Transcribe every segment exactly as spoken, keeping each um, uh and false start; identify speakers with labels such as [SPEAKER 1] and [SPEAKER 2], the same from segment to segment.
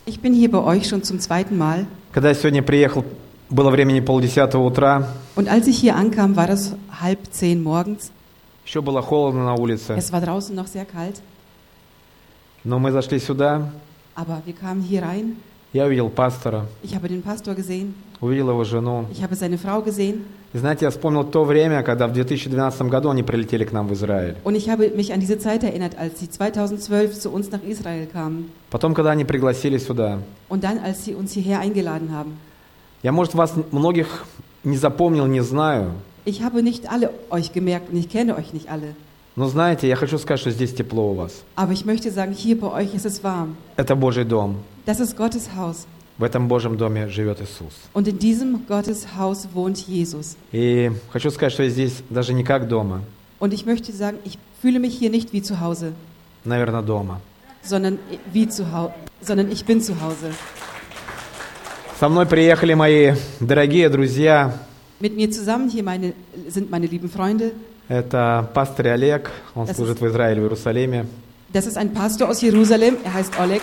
[SPEAKER 1] Ich bin hier bei euch schon zum zweiten Mal.
[SPEAKER 2] Когда я сегодня приехал, было времени полдесятого утра.
[SPEAKER 1] Und als ich hier ankam, war das halb zehn morgens.
[SPEAKER 2] Еще было холодно на улице.
[SPEAKER 1] Es war draußen noch sehr kalt.
[SPEAKER 2] Но мы зашли сюда.
[SPEAKER 1] Aber wir kamen hier rein.
[SPEAKER 2] Я увидел пастора.
[SPEAKER 1] Ich habe den Pastor gesehen.
[SPEAKER 2] Увидел его жену.
[SPEAKER 1] Ich habe seine Frau gesehen.
[SPEAKER 2] И знаете, я вспомнил то время, когда в две тысячи двенадцатом году они прилетели к нам в Израиль.
[SPEAKER 1] Und ich habe mich an diese Zeit erinnert, als sie zweitausendzwölf zu uns nach Israel kamen.
[SPEAKER 2] Потом, когда они пригласили сюда.
[SPEAKER 1] Und dann, als sie uns hierher eingeladen haben.
[SPEAKER 2] Я, может, вас многих не запомнил, не знаю.
[SPEAKER 1] Ich habe nicht alle euch gemerkt und ich kenne euch nicht alle.
[SPEAKER 2] Но знаете, я хочу сказать, что здесь тепло у вас.
[SPEAKER 1] Aber ich möchte sagen, hier bei euch ist es warm.
[SPEAKER 2] Это Божий дом.
[SPEAKER 1] Das ist Gottes Haus.
[SPEAKER 2] В этом Божьем доме живет Иисус.
[SPEAKER 1] Und in diesem Gottes Haus wohnt Jesus.
[SPEAKER 2] И хочу сказать, что я здесь даже не как дома.
[SPEAKER 1] Und ich möchte sagen, ich fühle mich hier nicht wie zu Hause.
[SPEAKER 2] Наверное, дома.
[SPEAKER 1] Sondern wie zu Hause, sondern ich bin zu Hause.
[SPEAKER 2] Со мной приехали мои дорогие друзья.
[SPEAKER 1] Mit mir zusammen hier meine, sind meine lieben Freunde.
[SPEAKER 2] Это пастор Олег, он
[SPEAKER 1] das
[SPEAKER 2] служит
[SPEAKER 1] ist,
[SPEAKER 2] в Израиле, в Иерусалиме.
[SPEAKER 1] Das ist ein Pastor aus Jerusalem, er heißt Oleg.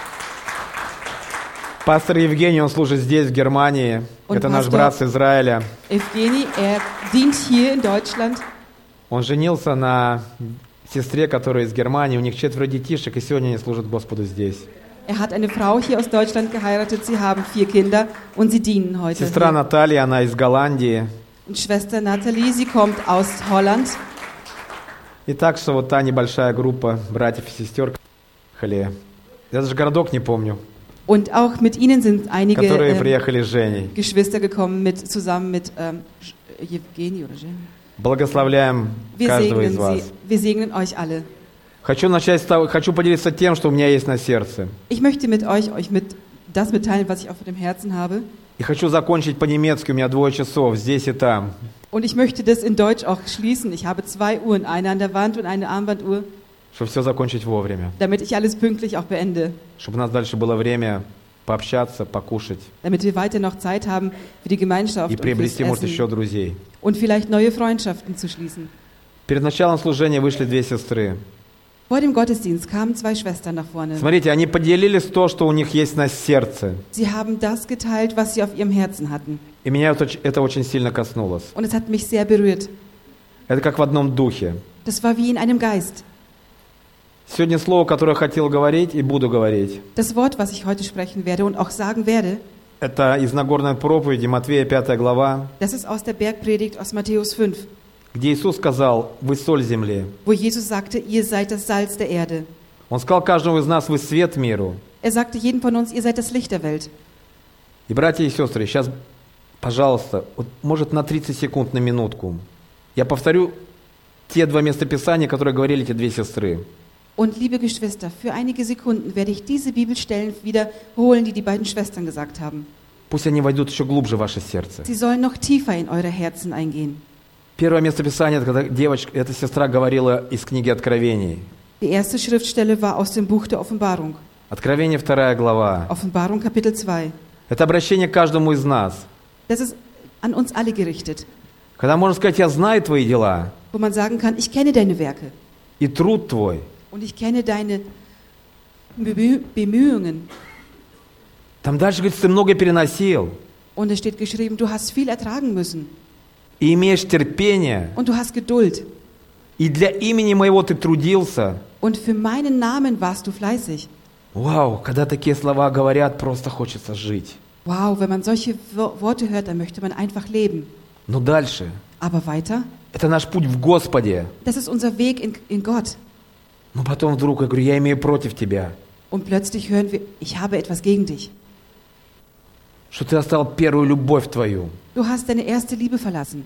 [SPEAKER 2] Пастор Евгений, он служит здесь, в Германии.
[SPEAKER 1] Und
[SPEAKER 2] Это
[SPEAKER 1] Pastor
[SPEAKER 2] наш брат с Израиля.
[SPEAKER 1] Evgeny, er dient hier in Deutschland.
[SPEAKER 2] Он женился на сестре, которая из Германии. У них четверо детишек, и сегодня они служат Господу здесь.
[SPEAKER 1] Er hat eine Frau hier aus Deutschland geheiratet, sie haben vier Kinder und sie dienen heute.
[SPEAKER 2] Сестра
[SPEAKER 1] hier.
[SPEAKER 2] Наталья, она из Голландии.
[SPEAKER 1] Und Schwester Nathalie, sie kommt aus Holland.
[SPEAKER 2] И так что вот та небольшая группа братьев и сестер, я даже городок не помню,
[SPEAKER 1] Und auch mit ihnen sind einige
[SPEAKER 2] которые
[SPEAKER 1] ähm,
[SPEAKER 2] приехали с Женей.
[SPEAKER 1] Geschwister gekommen, mit, zusammen mit ähm, Evgeny oder Jen.
[SPEAKER 2] Благословляем
[SPEAKER 1] Wir
[SPEAKER 2] каждого из
[SPEAKER 1] segnen
[SPEAKER 2] вас.
[SPEAKER 1] sie, wir segnen euch alle.
[SPEAKER 2] Хочу начать с того, хочу поделиться тем, что у меня есть на сердце.
[SPEAKER 1] Ich möchte mit euch, euch mit das mitteilen, was ich auf dem Herzen habe.
[SPEAKER 2] И хочу закончить по-немецки, у меня двое часов, здесь и там.
[SPEAKER 1] Und ich möchte das in Deutsch auch schließen. Ich habe zwei Uhren, eine an der Wand und eine Armbanduhr,
[SPEAKER 2] Чтобы все закончить вовремя.
[SPEAKER 1] damit ich alles pünktlich auch beende.
[SPEAKER 2] Чтобы у нас дальше было время пообщаться, покушать.
[SPEAKER 1] Damit wir weiter noch Zeit haben für die Gemeinschaft
[SPEAKER 2] И
[SPEAKER 1] und fürs
[SPEAKER 2] приобрести, может, еще
[SPEAKER 1] Essen.
[SPEAKER 2] друзей.
[SPEAKER 1] Und vielleicht neue Freundschaften zu schließen.
[SPEAKER 2] Перед началом служения вышли две сестры.
[SPEAKER 1] Vor dem Gottesdienst kamen zwei Schwestern nach vorne.
[SPEAKER 2] Смотрите, они поделились то, что у них есть на сердце.
[SPEAKER 1] Sie haben das geteilt, was sie auf ihrem Herzen hatten.
[SPEAKER 2] И меня это, это очень сильно коснулось.
[SPEAKER 1] Und es hat mich sehr berührt.
[SPEAKER 2] Это как в одном духе.
[SPEAKER 1] Das war wie in einem Geist.
[SPEAKER 2] Сегодня слово, которое я хотел говорить и буду говорить,
[SPEAKER 1] Das Wort, was ich heute sprechen werde und auch sagen werde,
[SPEAKER 2] это из Нагорной проповеди, Матфея пятая глава,
[SPEAKER 1] das ist aus der Bergpredigt aus Matthäus fünf,
[SPEAKER 2] где Иисус сказал: «Вы соль земли».
[SPEAKER 1] wo Jesus sagte, ihr seid das Salz der Erde.
[SPEAKER 2] Он сказал каждому из нас: «Вы свет миру».
[SPEAKER 1] Er sagte jedem von uns, ihr seid das Licht der Welt.
[SPEAKER 2] И, братья и сестры, сейчас, пожалуйста, вот, может, на тридцать секунд, на минутку, я повторю те два местописания, которые говорили эти две сестры.
[SPEAKER 1] Und liebe Geschwister, für einige Sekunden werde ich diese Bibelstellen wiederholen, die die beiden Schwestern gesagt haben.
[SPEAKER 2] Пусть они войдут еще глубже в ваше сердце.
[SPEAKER 1] Sie sollen noch tiefer in eure Herzen eingehen.
[SPEAKER 2] Первое местописание, это когда девочка, эта сестра говорила из книги Откровений.
[SPEAKER 1] Die erste Schriftstelle war aus dem Buch der Offenbarung.
[SPEAKER 2] Откровение вторая глава.
[SPEAKER 1] Offenbarung Kapitel zwei.
[SPEAKER 2] Это обращение к каждому из нас.
[SPEAKER 1] Das ist an uns alle gerichtet.
[SPEAKER 2] Когда можно сказать: «Я знаю твои дела
[SPEAKER 1] Wo man sagen kann, ich kenne deine Werke
[SPEAKER 2] и труд твой».
[SPEAKER 1] und ich kenne deine Bemüh- Bemühungen.
[SPEAKER 2] Там дальше говорится: «Ты много переносил
[SPEAKER 1] Und es steht geschrieben, du hast viel ertragen müssen
[SPEAKER 2] и имеешь терпение,
[SPEAKER 1] und du hast Geduld.
[SPEAKER 2] и для имени моего ты трудился».
[SPEAKER 1] Und für meinen Namen warst du fleißig.
[SPEAKER 2] Вау, когда такие слова говорят, просто хочется жить.
[SPEAKER 1] Wow, wenn man solche Wo- Worte hört, dann möchte man einfach leben.
[SPEAKER 2] Но дальше,
[SPEAKER 1] Aber weiter,
[SPEAKER 2] это наш путь в Господе.
[SPEAKER 1] das ist unser Weg in, in Gott.
[SPEAKER 2] Но потом вдруг я говорю: «Я имею против тебя,
[SPEAKER 1] Und plötzlich hören wir, ich habe etwas gegen dich.
[SPEAKER 2] что ты оставил первую любовь твою».
[SPEAKER 1] Du hast deine erste Liebe verlassen.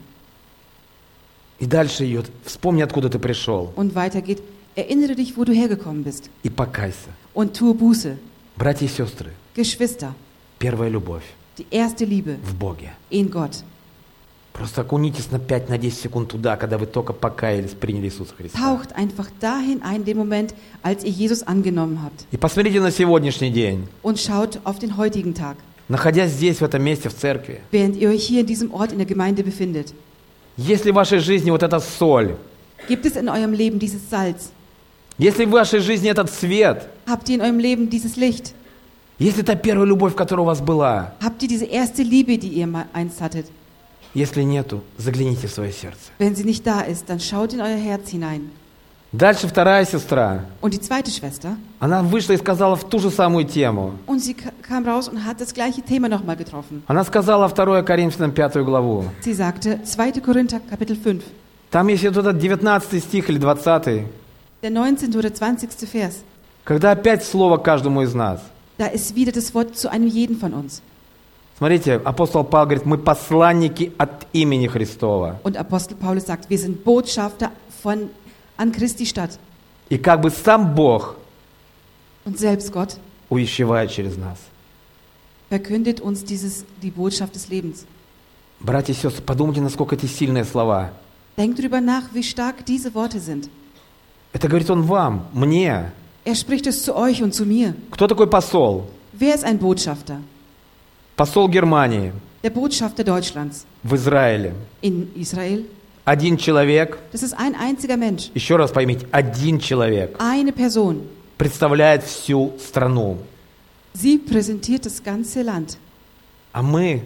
[SPEAKER 2] И дальше идет: «Вспомни, откуда ты пришел,
[SPEAKER 1] Und weiter geht, erinnere dich, wo du hergekommen bist.
[SPEAKER 2] и покайся».
[SPEAKER 1] Und tue Buße.
[SPEAKER 2] Братья и сестры,
[SPEAKER 1] Geschwister,
[SPEAKER 2] первая любовь
[SPEAKER 1] die erste Liebe
[SPEAKER 2] в Боге.
[SPEAKER 1] in Gott.
[SPEAKER 2] Просто окунитесь на пять-десять секунд туда, когда вы только покаялись, приняли Иисуса Христа.
[SPEAKER 1] Taucht einfach dahin ein, den Moment, als ihr Jesus angenommen habt.
[SPEAKER 2] И посмотрите на сегодняшний день.
[SPEAKER 1] Und schaut auf den heutigen Tag,
[SPEAKER 2] Находясь здесь, в этом месте, в церкви,
[SPEAKER 1] während ihr euch hier in diesem Ort in der Gemeinde befindet.
[SPEAKER 2] если в вашей жизни вот эта соль,
[SPEAKER 1] Gibt es in eurem Leben dieses Salz?
[SPEAKER 2] если в вашей жизни этот свет,
[SPEAKER 1] Habt ihr in eurem Leben dieses Licht?
[SPEAKER 2] Если это первая любовь, которая у вас была,
[SPEAKER 1] Habt ihr diese erste Liebe, die ihr mal einst hattet?
[SPEAKER 2] если нету, загляните в свое сердце.
[SPEAKER 1] Wenn sie nicht da ist, dann schaut in euer Herz hinein.
[SPEAKER 2] Дальше вторая сестра,
[SPEAKER 1] Und die zweite Schwester,
[SPEAKER 2] она вышла и сказала в ту же самую тему.
[SPEAKER 1] und sie ka- kam raus und hat das gleiche Thema nochmal getroffen.
[SPEAKER 2] Она сказала второе Коринфянам пятую главу.
[SPEAKER 1] Sie sagte, zweiter Korinther, Kapitel fünf,
[SPEAKER 2] Там есть вот этот девятнадцатый стих или двадцатый,
[SPEAKER 1] der neunzehnte oder zwanzigste Vers.
[SPEAKER 2] когда опять слово каждому из нас.
[SPEAKER 1] Da ist wieder das Wort zu einem jeden von uns.
[SPEAKER 2] Смотрите, апостол Павел говорит, мы посланники от имени Христова.
[SPEAKER 1] Und Apostel Paulus sagt, wir sind Botschafter von, an Christi Stadt.
[SPEAKER 2] И как бы сам Бог
[SPEAKER 1] Und selbst Gott
[SPEAKER 2] увещевает через нас.
[SPEAKER 1] verkündet uns dieses, die Botschaft des Lebens.
[SPEAKER 2] Братья и сестры, подумайте, насколько эти сильные слова.
[SPEAKER 1] Denkt drüber nach, wie stark diese Worte sind.
[SPEAKER 2] Это говорит он вам, мне.
[SPEAKER 1] Er spricht es zu euch und zu mir.
[SPEAKER 2] Кто такой посол?
[SPEAKER 1] Wer ist ein Botschafter?
[SPEAKER 2] Посол Германии
[SPEAKER 1] Der Botschafter Deutschlands
[SPEAKER 2] в Израиле.
[SPEAKER 1] in Israel.
[SPEAKER 2] Один человек,
[SPEAKER 1] Das ist ein einziger Mensch.
[SPEAKER 2] еще раз поймите, один человек
[SPEAKER 1] Eine Person.
[SPEAKER 2] представляет всю страну.
[SPEAKER 1] Sie präsentiert das ganze Land.
[SPEAKER 2] А мы,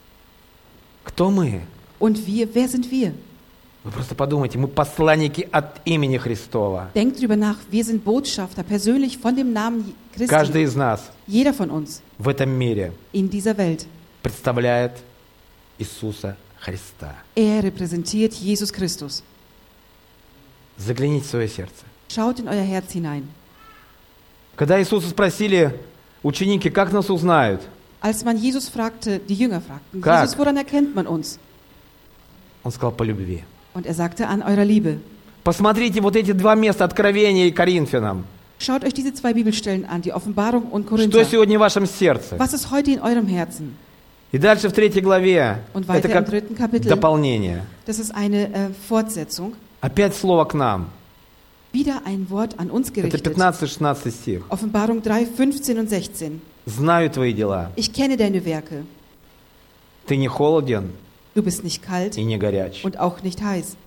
[SPEAKER 2] кто мы?
[SPEAKER 1] Und wir, wer sind wir?
[SPEAKER 2] Вы просто подумайте, мы посланники от имени Христова.
[SPEAKER 1] Denkt drüber nach, wir sind Botschafter, persönlich von dem Namen Christi.
[SPEAKER 2] Каждый из нас
[SPEAKER 1] Jeder von uns
[SPEAKER 2] в этом мире
[SPEAKER 1] in dieser Welt.
[SPEAKER 2] представляет Иисуса Христа.
[SPEAKER 1] Er repräsentiert Jesus Christus.
[SPEAKER 2] Загляните в свое сердце.
[SPEAKER 1] Schaut in euer Herz hinein.
[SPEAKER 2] Когда Иисуса спросили ученики, как нас узнают?
[SPEAKER 1] Als man Jesus fragte, die Jünger fragten,
[SPEAKER 2] Как?
[SPEAKER 1] Jesus, woran erkennt man uns?
[SPEAKER 2] Он сказал, по любви.
[SPEAKER 1] Und er sagte, an eurer Liebe.
[SPEAKER 2] Посмотрите вот эти два места, Откровения и Коринфянам.
[SPEAKER 1] Schaut euch diese zwei Bibelstellen an, die Offenbarung und
[SPEAKER 2] Что
[SPEAKER 1] Korinther.
[SPEAKER 2] сегодня в вашем сердце?
[SPEAKER 1] Was ist heute in eurem Herzen?
[SPEAKER 2] И дальше в третьей главе,
[SPEAKER 1] Und
[SPEAKER 2] это
[SPEAKER 1] weiter im
[SPEAKER 2] как
[SPEAKER 1] dritten Kapitel,
[SPEAKER 2] дополнение.
[SPEAKER 1] das ist eine äh, Fortsetzung.
[SPEAKER 2] Опять слово к нам.
[SPEAKER 1] Wieder ein Wort an uns
[SPEAKER 2] Это
[SPEAKER 1] gerichtet.
[SPEAKER 2] пятнадцатый-шестнадцатый стих.
[SPEAKER 1] Offenbarung drei, fünfzehn und sechzehn.
[SPEAKER 2] Знаю твои дела.
[SPEAKER 1] Ich kenne deine Werke.
[SPEAKER 2] Ты не холоден
[SPEAKER 1] Du bist nicht kalt
[SPEAKER 2] и не горяч.
[SPEAKER 1] und auch nicht heiß.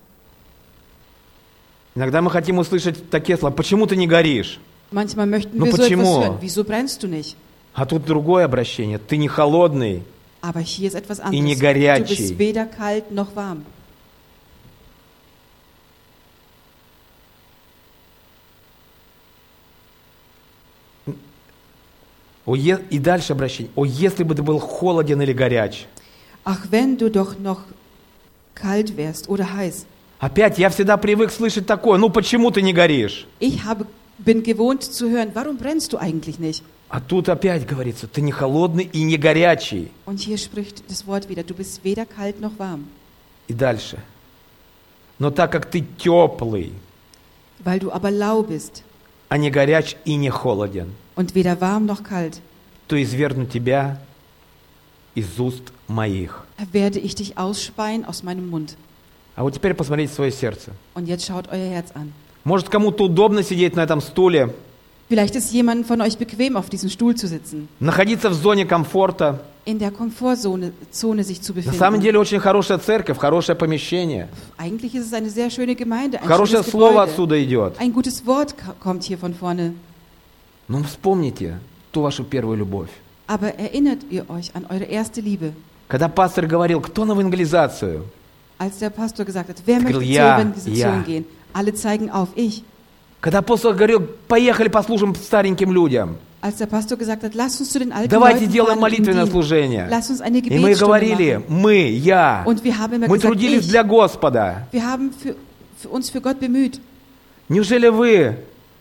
[SPEAKER 2] Иногда мы хотим услышать такие слова. Почему ты не горишь?
[SPEAKER 1] Manchmal möchten
[SPEAKER 2] Ну
[SPEAKER 1] wir so
[SPEAKER 2] почему?
[SPEAKER 1] etwas hören. Wieso brennst du nicht?
[SPEAKER 2] А тут другое обращение. Ты не холодный.
[SPEAKER 1] Aber hier ist etwas
[SPEAKER 2] И не
[SPEAKER 1] anderes. Du
[SPEAKER 2] горячий.
[SPEAKER 1] bist weder kalt noch warm.
[SPEAKER 2] О, е- И дальше обращение. О, если бы ты был холоден или горяч.
[SPEAKER 1] Ach, wenn du doch noch kalt wärst oder heiß.
[SPEAKER 2] Опять я всегда привык слышать такое. Ну почему ты не горишь?
[SPEAKER 1] Ich habe, bin gewohnt zu hören, warum brennst du eigentlich nicht?
[SPEAKER 2] А тут опять говорится, ты не холодный и не горячий.
[SPEAKER 1] Und hier spricht das Wort wieder, du bist weder kalt noch warm.
[SPEAKER 2] И дальше. Но так как ты теплый,
[SPEAKER 1] Weil du aber lau bist
[SPEAKER 2] а не горяч и не холоден,
[SPEAKER 1] und weder warm noch kalt,
[SPEAKER 2] то извергну тебя из уст моих.
[SPEAKER 1] werde ich dich ausspeien aus meinem Mund.
[SPEAKER 2] А вот теперь посмотрите в свое сердце.
[SPEAKER 1] Und jetzt schaut euer Herz an.
[SPEAKER 2] Может, кому-то удобно сидеть на этом стуле,
[SPEAKER 1] Vielleicht ist jemandem von euch bequem, auf diesem Stuhl zu sitzen,
[SPEAKER 2] находиться в зоне комфорта.
[SPEAKER 1] in der Komfortzone Zone sich zu
[SPEAKER 2] На самом
[SPEAKER 1] befinden.
[SPEAKER 2] деле очень хорошая церковь, хорошее помещение.
[SPEAKER 1] Eigentlich ist es eine sehr schöne Gemeinde, ein
[SPEAKER 2] Хорошее
[SPEAKER 1] schönes
[SPEAKER 2] слово
[SPEAKER 1] Gebäude.
[SPEAKER 2] отсюда идет.
[SPEAKER 1] Ein gutes Wort ka- kommt hier von vorne.
[SPEAKER 2] Но вспомните ту вашу первую любовь.
[SPEAKER 1] Aber erinnert ihr euch an eure erste Liebe?
[SPEAKER 2] Когда пастор говорил, кто на евангелизацию?
[SPEAKER 1] Als der Pastor gesagt hat, wer
[SPEAKER 2] Сказал,
[SPEAKER 1] möchte zur
[SPEAKER 2] «Я,
[SPEAKER 1] Evangelisation
[SPEAKER 2] я».
[SPEAKER 1] gehen? Alle zeigen auf, ich.
[SPEAKER 2] Когда апостол говорил, поехали послужим стареньким людям.
[SPEAKER 1] Als der Pastor gesagt hat, lass uns zu den alten
[SPEAKER 2] Давайте
[SPEAKER 1] Leuten
[SPEAKER 2] делаем
[SPEAKER 1] fahren und ihnen
[SPEAKER 2] молитвенное
[SPEAKER 1] dienen.
[SPEAKER 2] служение.
[SPEAKER 1] Lass uns eine
[SPEAKER 2] И мы
[SPEAKER 1] Gebetsstunde
[SPEAKER 2] говорили,
[SPEAKER 1] machen.
[SPEAKER 2] мы, я,
[SPEAKER 1] Und wir haben immer
[SPEAKER 2] мы
[SPEAKER 1] gesagt,
[SPEAKER 2] трудились
[SPEAKER 1] ich.
[SPEAKER 2] для Господа.
[SPEAKER 1] Wir haben für, für uns für Gott bemüht.
[SPEAKER 2] Неужели вы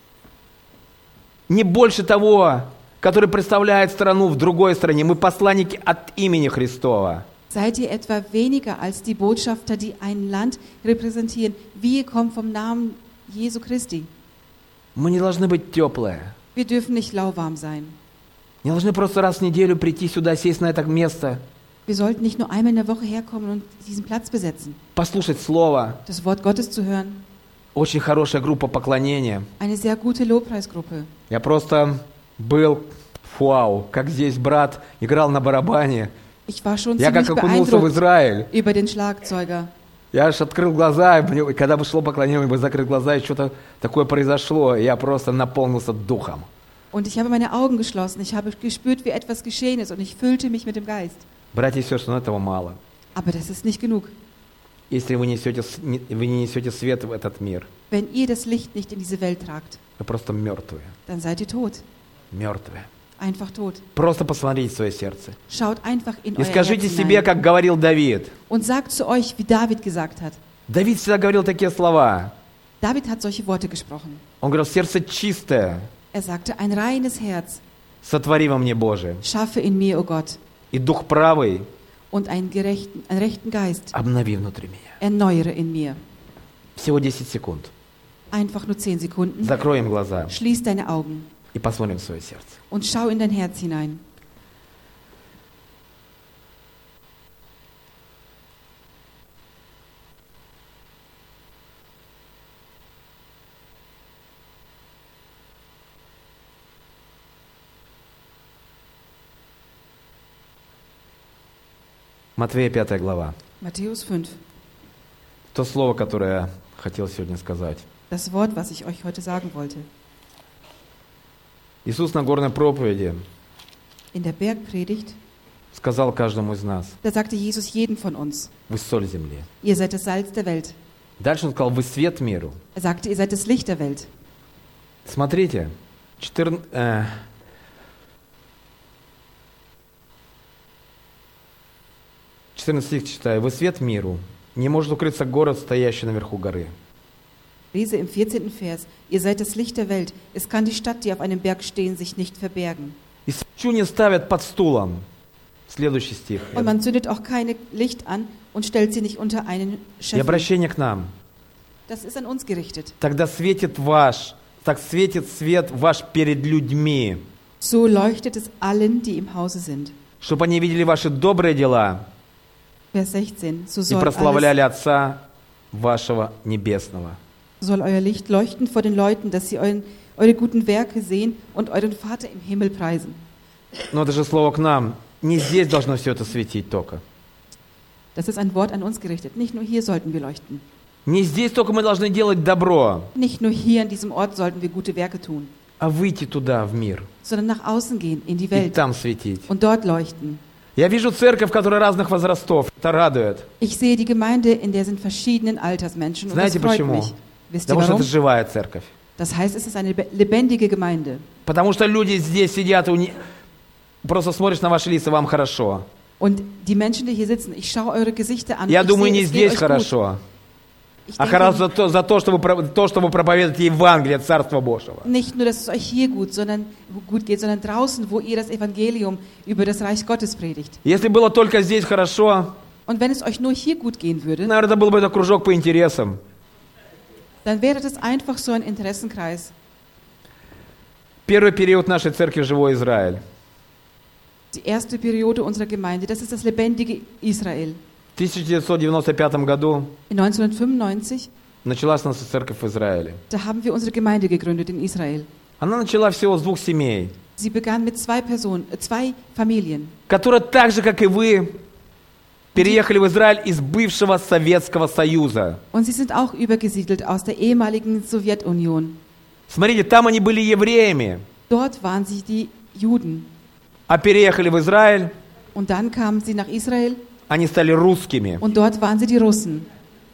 [SPEAKER 2] не больше того, который представляет страну в другой стране? Мы посланники от имени Христова.
[SPEAKER 1] Seid ihr etwa weniger als die Botschafter, die ein Land repräsentieren? Wir kommen vom Namen Jesu Christi.
[SPEAKER 2] Мы не должны быть теплые.
[SPEAKER 1] Wir dürfen nicht lauwarm sein.
[SPEAKER 2] Не должны просто раз в неделю прийти сюда, сесть на это место,
[SPEAKER 1] Wir sollten nicht nur einmal in der Woche herkommen und diesen Platz besetzen.
[SPEAKER 2] послушать Слово.
[SPEAKER 1] Das Wort Gottes zu hören.
[SPEAKER 2] Очень хорошая группа поклонения.
[SPEAKER 1] Eine sehr gute Lobpreisgruppe.
[SPEAKER 2] Я просто был, вау, как здесь брат играл на барабане.
[SPEAKER 1] Ich war schon
[SPEAKER 2] Я как
[SPEAKER 1] ziemlich
[SPEAKER 2] окунулся в
[SPEAKER 1] beeindruckt
[SPEAKER 2] Израиль.
[SPEAKER 1] über den Schlagzeuger.
[SPEAKER 2] Я аж открыл глаза, и мне- когда бы шло поклонение, я бы закрыл глаза, и что-то такое произошло, и я просто наполнился духом.
[SPEAKER 1] Und ich habe meine Augen geschlossen. Ich habe gespürt, wie etwas geschehen ist. Und ich füllte mich mit dem Geist.
[SPEAKER 2] Братья и сестры, но этого мало.
[SPEAKER 1] Aber das ist nicht genug.
[SPEAKER 2] Если вы несете, с- не- вы не несете свет в этот мир,
[SPEAKER 1] Wenn ihr das Licht nicht in diese Welt tragt,
[SPEAKER 2] вы просто мертвые.
[SPEAKER 1] dann seid ihr tot.
[SPEAKER 2] Мертвые.
[SPEAKER 1] Einfach tot.
[SPEAKER 2] Просто посмотрите в свое сердце.
[SPEAKER 1] Schaut einfach in
[SPEAKER 2] И
[SPEAKER 1] euer
[SPEAKER 2] скажите
[SPEAKER 1] Herz
[SPEAKER 2] себе,
[SPEAKER 1] hinein.
[SPEAKER 2] как говорил Давид.
[SPEAKER 1] Und sagt zu euch, wie David gesagt hat.
[SPEAKER 2] Давид всегда говорил такие слова.
[SPEAKER 1] David hat solche Worte gesprochen.
[SPEAKER 2] Он говорил, сердце чистое,
[SPEAKER 1] Er sagte, ein reines Herz
[SPEAKER 2] сотвори во мне, Боже.
[SPEAKER 1] schaffe in mir, o Gott,
[SPEAKER 2] И дух правый
[SPEAKER 1] und einen, gerechten, einen rechten Geist
[SPEAKER 2] обнови внутри меня.
[SPEAKER 1] erneuere in mir.
[SPEAKER 2] Всего десять секунд.
[SPEAKER 1] Einfach nur zehn Sekunden.
[SPEAKER 2] Закроем глаза
[SPEAKER 1] Schließ deine Augen
[SPEAKER 2] и посмотрим в свое сердце.
[SPEAKER 1] und schau in dein Herz hinein.
[SPEAKER 2] Матвея пятая глава.
[SPEAKER 1] Matthäus fünf.
[SPEAKER 2] То слово, которое я хотел сегодня сказать.
[SPEAKER 1] Das Wort, was ich euch heute sagen wollte.
[SPEAKER 2] Иисус на горной проповеди
[SPEAKER 1] In der Bergpredigt,
[SPEAKER 2] сказал каждому из нас,
[SPEAKER 1] da sagte Jesus jedem von uns,
[SPEAKER 2] вы соль земли.
[SPEAKER 1] ihr seid das Salz der Welt.
[SPEAKER 2] Дальше он сказал, вы свет миру.
[SPEAKER 1] Er sagte, ihr seid das Licht der Welt.
[SPEAKER 2] Смотрите, четырн- э, четырнадцатый стих читаю. Вы свет миру. Не может укрыться город, стоящий наверху горы.
[SPEAKER 1] Lese im vierzehnten Vers, ihr seid das Licht der Welt. Es kann die Stadt, die auf einem Berg stehen, sich nicht verbergen.
[SPEAKER 2] И свечу не ставят под стулом. Следующий стих.
[SPEAKER 1] Und man zündet auch kein Licht an und stellt sie nicht unter einen
[SPEAKER 2] И
[SPEAKER 1] Scheffel.
[SPEAKER 2] обращение к нам.
[SPEAKER 1] Das ist an uns gerichtet.
[SPEAKER 2] Тогда светит ваш, так светит свет ваш перед людьми,
[SPEAKER 1] So leuchtet es allen, die im Hause sind.
[SPEAKER 2] чтобы они видели ваши добрые дела
[SPEAKER 1] Vers sechzehn. So
[SPEAKER 2] и
[SPEAKER 1] soll,
[SPEAKER 2] прославляли
[SPEAKER 1] alles,
[SPEAKER 2] Отца вашего Небесного.
[SPEAKER 1] soll euer Licht leuchten vor den Leuten, dass sie euren, eure guten Werke sehen und euren Vater im Himmel preisen.
[SPEAKER 2] Но это же слово к нам. Не здесь должно все это светить только.
[SPEAKER 1] Das ist ein Wort an uns gerichtet. Nicht nur hier sollten wir leuchten.
[SPEAKER 2] Не здесь только мы должны делать добро,
[SPEAKER 1] Nicht nur hier an diesem Ort sollten wir gute Werke tun,
[SPEAKER 2] а выйти туда, в мир,
[SPEAKER 1] sondern nach außen gehen, in die
[SPEAKER 2] и
[SPEAKER 1] Welt
[SPEAKER 2] там светить.
[SPEAKER 1] und dort leuchten.
[SPEAKER 2] Я вижу церковь, которая разных возрастов. Это радует.
[SPEAKER 1] Ich sehe die Gemeinde, in der sind verschiedenen Altersmenschen und das
[SPEAKER 2] Знаете
[SPEAKER 1] freut
[SPEAKER 2] почему?
[SPEAKER 1] mich. Wisst ihr
[SPEAKER 2] Потому что
[SPEAKER 1] warum?
[SPEAKER 2] это живая церковь.
[SPEAKER 1] Das heißt, es ist eine lebendige Gemeinde.
[SPEAKER 2] Потому что люди здесь сидят, и у них- просто смотришь на ваши лица, вам хорошо.
[SPEAKER 1] Und die Menschen, die hier sitzen, ich schaue eure Gesichter an.
[SPEAKER 2] Я
[SPEAKER 1] ich
[SPEAKER 2] думаю,
[SPEAKER 1] sehe,
[SPEAKER 2] не
[SPEAKER 1] es geht
[SPEAKER 2] здесь
[SPEAKER 1] euch gut.
[SPEAKER 2] хорошо,
[SPEAKER 1] Ich
[SPEAKER 2] а
[SPEAKER 1] denke,
[SPEAKER 2] хорошо за то, за то, что вы, про- то, что вы проповедуете Евангелие Царства Божьего.
[SPEAKER 1] nicht nur, dass es euch hier gut, sondern, gut geht, sondern draußen, wo ihr das Evangelium über das Reich Gottes predigt.
[SPEAKER 2] Если было только здесь хорошо,
[SPEAKER 1] Und wenn es euch nur hier gut gehen würde,
[SPEAKER 2] наверное, это был бы это кружок по интересам.
[SPEAKER 1] dann wäre das einfach so ein Interessenkreis.
[SPEAKER 2] Первый период нашей церкви «Живой Израиль».
[SPEAKER 1] Die erste Periode unserer Gemeinde, das ist das lebendige Israel.
[SPEAKER 2] В тысяча девятьсот девяносто пятом году
[SPEAKER 1] In neunzehnhundertfünfundneunzig,
[SPEAKER 2] началась наша церковь в Израиле.
[SPEAKER 1] da haben wir unsere Gemeinde gegründet in Israel.
[SPEAKER 2] Она начала всего с двух семей,
[SPEAKER 1] Sie begann mit zwei Personen, äh, zwei Familien,
[SPEAKER 2] которые так же, как и вы, переехали в Израиль из бывшего Советского Союза.
[SPEAKER 1] und sie sind auch übergesiedelt aus der ehemaligen Sowjetunion.
[SPEAKER 2] Смотрите, там они были евреями,
[SPEAKER 1] Dort waren sie die Juden
[SPEAKER 2] а переехали в Израиль,
[SPEAKER 1] und dann kamen sie nach Israel
[SPEAKER 2] они стали русскими.
[SPEAKER 1] und dort waren sie die Russen.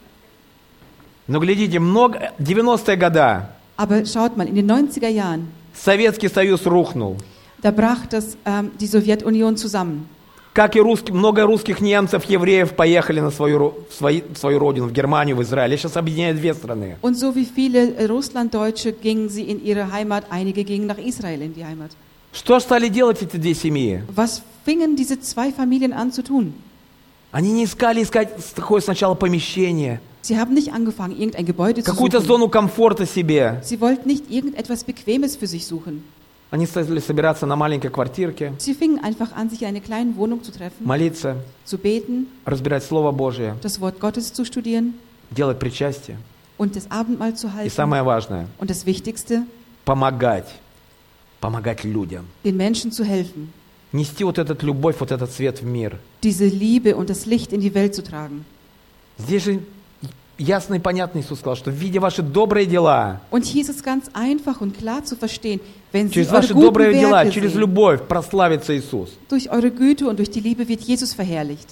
[SPEAKER 2] Но глядите, много, девяностые годы,
[SPEAKER 1] Aber schaut mal, in den neunziger Jahren,
[SPEAKER 2] Советский Союз рухнул.
[SPEAKER 1] da brach das, ähm, die Sowjetunion zusammen.
[SPEAKER 2] Как и русские, много русских немцев, евреев поехали на свою, ро- в свои- в свою родину, в Германию, в Израиль. Я сейчас объединяю две страны.
[SPEAKER 1] Und so wie viele äh, Russlanddeutsche gingen sie in ihre Heimat, einige gingen nach Israel in die Heimat.
[SPEAKER 2] Что стали делать эти две семьи?
[SPEAKER 1] Was fingen diese zwei Familien an zu tun?
[SPEAKER 2] Они не искали искать такое сначала помещение,
[SPEAKER 1] Sie haben nicht angefangen, irgendein Gebäude zu
[SPEAKER 2] какую-то
[SPEAKER 1] suchen.
[SPEAKER 2] зону комфорта себе.
[SPEAKER 1] Sie wollten nicht irgendetwas Bequemes für sich suchen.
[SPEAKER 2] Они стали собираться на маленькой квартирке,
[SPEAKER 1] Sie fingen einfach an, sich in einer kleinen Wohnung zu treffen,
[SPEAKER 2] молиться,
[SPEAKER 1] zu beten,
[SPEAKER 2] разбирать Слово Божие,
[SPEAKER 1] das Wort Gottes zu studieren
[SPEAKER 2] делать причастие.
[SPEAKER 1] und das Abendmahl zu
[SPEAKER 2] И
[SPEAKER 1] halten.
[SPEAKER 2] самое важное,
[SPEAKER 1] Und das Wichtigste,
[SPEAKER 2] помогать, помогать людям.
[SPEAKER 1] den Menschen zu helfen,
[SPEAKER 2] Нести вот этот любовь, вот этот свет в мир.
[SPEAKER 1] diese Liebe und das Licht in die Welt zu tragen.
[SPEAKER 2] Здесь же ясно и понятно Иисус сказал, что видя ваши добрые дела,
[SPEAKER 1] Und Jesus ganz einfach und klar zu verstehen, wenn Sie
[SPEAKER 2] через
[SPEAKER 1] eure
[SPEAKER 2] ваши
[SPEAKER 1] guten
[SPEAKER 2] добрые дела,
[SPEAKER 1] Werke
[SPEAKER 2] через
[SPEAKER 1] sehen,
[SPEAKER 2] любовь прославится Иисус.
[SPEAKER 1] durch eure Güte und durch die Liebe wird Jesus verherrlicht.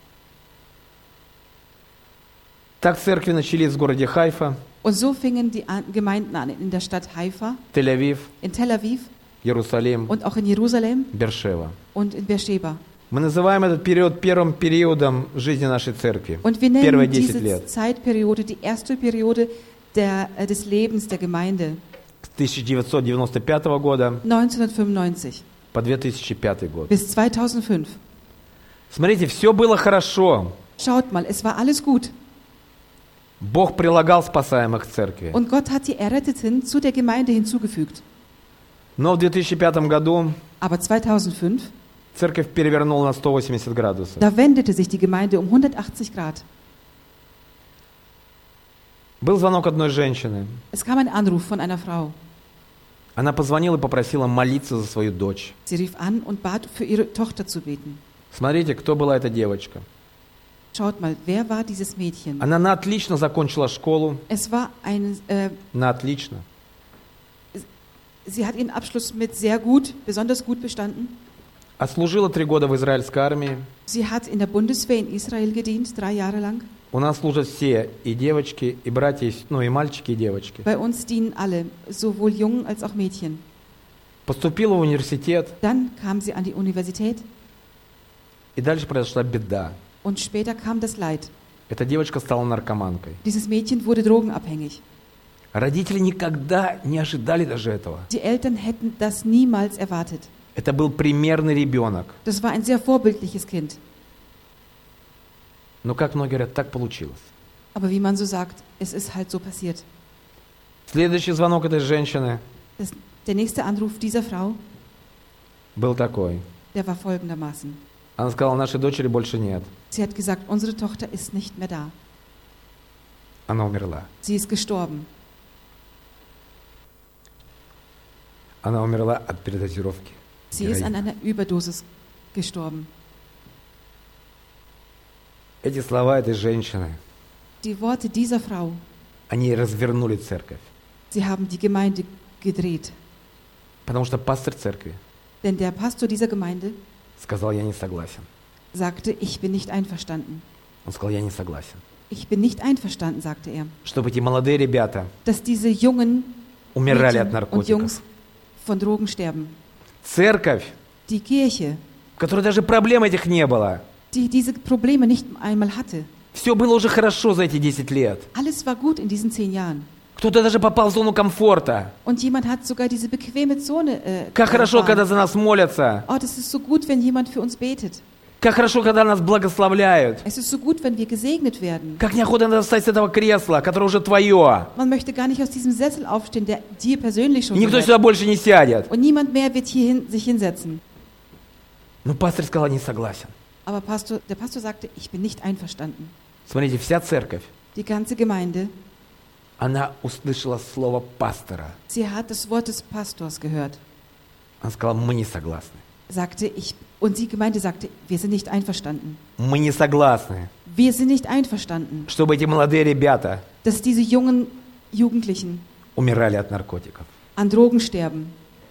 [SPEAKER 2] Так церкви начались в городе Хайфа,
[SPEAKER 1] Und so fingen die An- Gemeinden an in der Stadt Haifa,
[SPEAKER 2] Тель-Авив,
[SPEAKER 1] in Tel Aviv
[SPEAKER 2] Иерусалим,
[SPEAKER 1] und auch in Jerusalem
[SPEAKER 2] Бершева.
[SPEAKER 1] und in Beersheba.
[SPEAKER 2] Мы называем этот период первым периодом жизни нашей церкви.
[SPEAKER 1] Und wir
[SPEAKER 2] Первые
[SPEAKER 1] nennen
[SPEAKER 2] десять
[SPEAKER 1] diese
[SPEAKER 2] лет.
[SPEAKER 1] Zeitperiode die erste Periode der, äh, des Lebens der Gemeinde,
[SPEAKER 2] С тысяча девятьсот девяносто пятого года
[SPEAKER 1] neunzehnhundertfünfundneunzig
[SPEAKER 2] по две тысячи пятый год.
[SPEAKER 1] bis zweitausendfünf.
[SPEAKER 2] Смотрите, все было хорошо.
[SPEAKER 1] Schaut mal, es war alles gut.
[SPEAKER 2] Бог прилагал спасаемых к церкви.
[SPEAKER 1] Und Gott hat die Erretteten zu der Gemeinde hinzugefügt.
[SPEAKER 2] Но в две тысячи пятом году
[SPEAKER 1] Aber zweitausendfünf,
[SPEAKER 2] церковь перевернула на сто восемьдесят градусов.
[SPEAKER 1] da wendete sich die Gemeinde um hundertachtzig Grad.
[SPEAKER 2] Был звонок одной женщины.
[SPEAKER 1] Es kam ein Anruf von einer Frau.
[SPEAKER 2] Она позвонила и попросила молиться за свою дочь.
[SPEAKER 1] Sie rief an und bat, für ihre Tochter zu beten.
[SPEAKER 2] Смотрите, кто была эта девочка.
[SPEAKER 1] Schaut mal, wer war dieses Mädchen?
[SPEAKER 2] Она на отлично закончила школу.
[SPEAKER 1] Es war ein, äh,
[SPEAKER 2] На отлично.
[SPEAKER 1] sie hat ihren Abschluss mit sehr gut, besonders gut bestanden.
[SPEAKER 2] Отслужила три года в израильской армии.
[SPEAKER 1] Sie hat in der Bundeswehr in Israel gedient, drei Jahre lang.
[SPEAKER 2] У нас служат все, и девочки, и братья, и с- ну и мальчики, и девочки.
[SPEAKER 1] Bei uns dienen alle, sowohl Jungen als auch Mädchen.
[SPEAKER 2] Поступила в университет,
[SPEAKER 1] Dann kam sie an die Universität
[SPEAKER 2] и дальше произошла беда.
[SPEAKER 1] und später kam das Leid.
[SPEAKER 2] Эта девочка стала наркоманкой.
[SPEAKER 1] Dieses Mädchen wurde drogenabhängig.
[SPEAKER 2] Родители никогда не ожидали даже этого.
[SPEAKER 1] Die Eltern hätten das niemals erwartet.
[SPEAKER 2] Это был примерный ребенок.
[SPEAKER 1] Das war ein sehr vorbildliches Kind.
[SPEAKER 2] Но, как многие говорят, так получилось.
[SPEAKER 1] Aber wie man so sagt, es ist halt so passiert.
[SPEAKER 2] Следующий звонок этой женщины
[SPEAKER 1] Das, der nächste Anruf dieser Frau,
[SPEAKER 2] был такой.
[SPEAKER 1] der war folgendermaßen.
[SPEAKER 2] Она сказала, нашей дочери больше нет.
[SPEAKER 1] Sie hat gesagt, unsere Tochter ist nicht mehr da.
[SPEAKER 2] Она умерла.
[SPEAKER 1] Sie ist gestorben.
[SPEAKER 2] Она умерла от передозировки.
[SPEAKER 1] Sie ist an einer Überdosis gestorben.
[SPEAKER 2] Эти слова этой женщины,
[SPEAKER 1] Die Worte dieser Frau,
[SPEAKER 2] они развернули церковь.
[SPEAKER 1] sie haben die Gemeinde gedreht.
[SPEAKER 2] Потому что пастор церкви
[SPEAKER 1] Denn der Pastor dieser Gemeinde
[SPEAKER 2] сказал, я не согласен.
[SPEAKER 1] sagte, ich bin nicht einverstanden.
[SPEAKER 2] Он сказал, я не согласен.
[SPEAKER 1] Ich bin nicht einverstanden, sagte er,
[SPEAKER 2] Чтобы эти молодые ребята
[SPEAKER 1] dass diese jungen
[SPEAKER 2] умирали от
[SPEAKER 1] Mädchen und Jungs
[SPEAKER 2] наркотиков.
[SPEAKER 1] von Drogen sterben.
[SPEAKER 2] Церковь,
[SPEAKER 1] Die Kirche,
[SPEAKER 2] в которой даже проблем этих не было.
[SPEAKER 1] die diese Probleme nicht einmal hatte.
[SPEAKER 2] Все было уже хорошо за эти десять лет.
[SPEAKER 1] Alles war gut in diesen zehn Jahren.
[SPEAKER 2] Кто-то даже попал в зону комфорта.
[SPEAKER 1] Und jemand hat sogar diese bequeme Zone äh,
[SPEAKER 2] Как хорошо, когда
[SPEAKER 1] erfahren.
[SPEAKER 2] за нас молятся.
[SPEAKER 1] Oh, das ist so gut, wenn jemand für uns betet.
[SPEAKER 2] Как хорошо, когда нас благословляют.
[SPEAKER 1] Es ist so gut, wenn wir gesegnet werden.
[SPEAKER 2] Как неохота надо встать с этого кресла, которое уже твое.
[SPEAKER 1] Man möchte gar nicht aus diesem Sessel aufstehen, der dir persönlich schon
[SPEAKER 2] И никто
[SPEAKER 1] gehört.
[SPEAKER 2] сюда больше не сядет.
[SPEAKER 1] Und niemand mehr wird hier hin, sich hinsetzen.
[SPEAKER 2] Но пастор сказал, не согласен.
[SPEAKER 1] Aber Pastor, der Pastor sagte, ich bin nicht einverstanden.
[SPEAKER 2] Смотрите, вся церковь,
[SPEAKER 1] Die ganze Gemeinde,
[SPEAKER 2] она услышала слово пастора.
[SPEAKER 1] sie hat das Wort des Pastors gehört.
[SPEAKER 2] Она сказала, мы не согласны.
[SPEAKER 1] Sagte ich, und die Gemeinde sagte, wir sind nicht einverstanden.
[SPEAKER 2] Мы не согласны,
[SPEAKER 1] Wir sind nicht einverstanden,
[SPEAKER 2] чтобы эти молодые ребята
[SPEAKER 1] dass diese jungen Jugendlichen
[SPEAKER 2] умирали от наркотиков.
[SPEAKER 1] an Drogen sterben.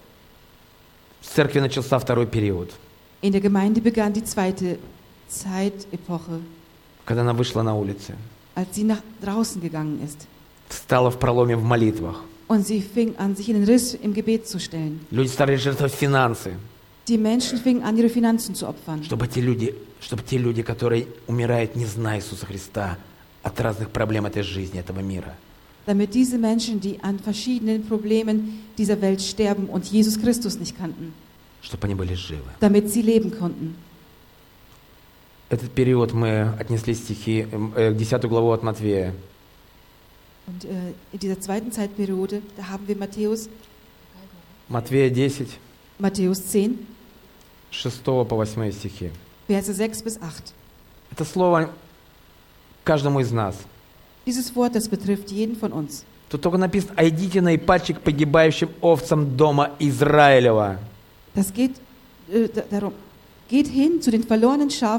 [SPEAKER 2] В церкви начался второй период,
[SPEAKER 1] In der Gemeinde begann die zweite Zeitepoche,
[SPEAKER 2] когда она вышла на улицы,
[SPEAKER 1] als sie nach draußen gegangen ist.
[SPEAKER 2] встала в проломе в молитвах.
[SPEAKER 1] Und sie fing an, sich in den Riss im Gebet zu stellen.
[SPEAKER 2] Люди стали жертвовать финансы,
[SPEAKER 1] Die Menschen fingen an, ihre Finanzen zu opfern.
[SPEAKER 2] чтобы те люди, чтобы те люди, которые умирают, не зная Иисуса Христа, от разных проблем этой жизни, этого мира,
[SPEAKER 1] Damit diese Menschen, die an verschiedenen Problemen dieser Welt sterben und Jesus Christus nicht kannten,
[SPEAKER 2] чтобы они были живы.
[SPEAKER 1] damit sie leben konnten.
[SPEAKER 2] Этот период мы отнесли стихи, э, десятую главу от Матвея.
[SPEAKER 1] Und äh, in dieser zweiten Zeitperiode, da haben wir Matthäus,
[SPEAKER 2] Матвея десять,
[SPEAKER 1] Matthäus zehn,
[SPEAKER 2] шестого по восьмой стихи.
[SPEAKER 1] Verse sechs bis acht.
[SPEAKER 2] Это слово каждому из нас.
[SPEAKER 1] Dieses Wort, das betrifft jeden von uns.
[SPEAKER 2] Тут только написано, «А идите на Ипатчи к погибающим овцам дома Израилева».
[SPEAKER 1] Das geht äh, da- darum, geht hin zu den verlorenen Schafen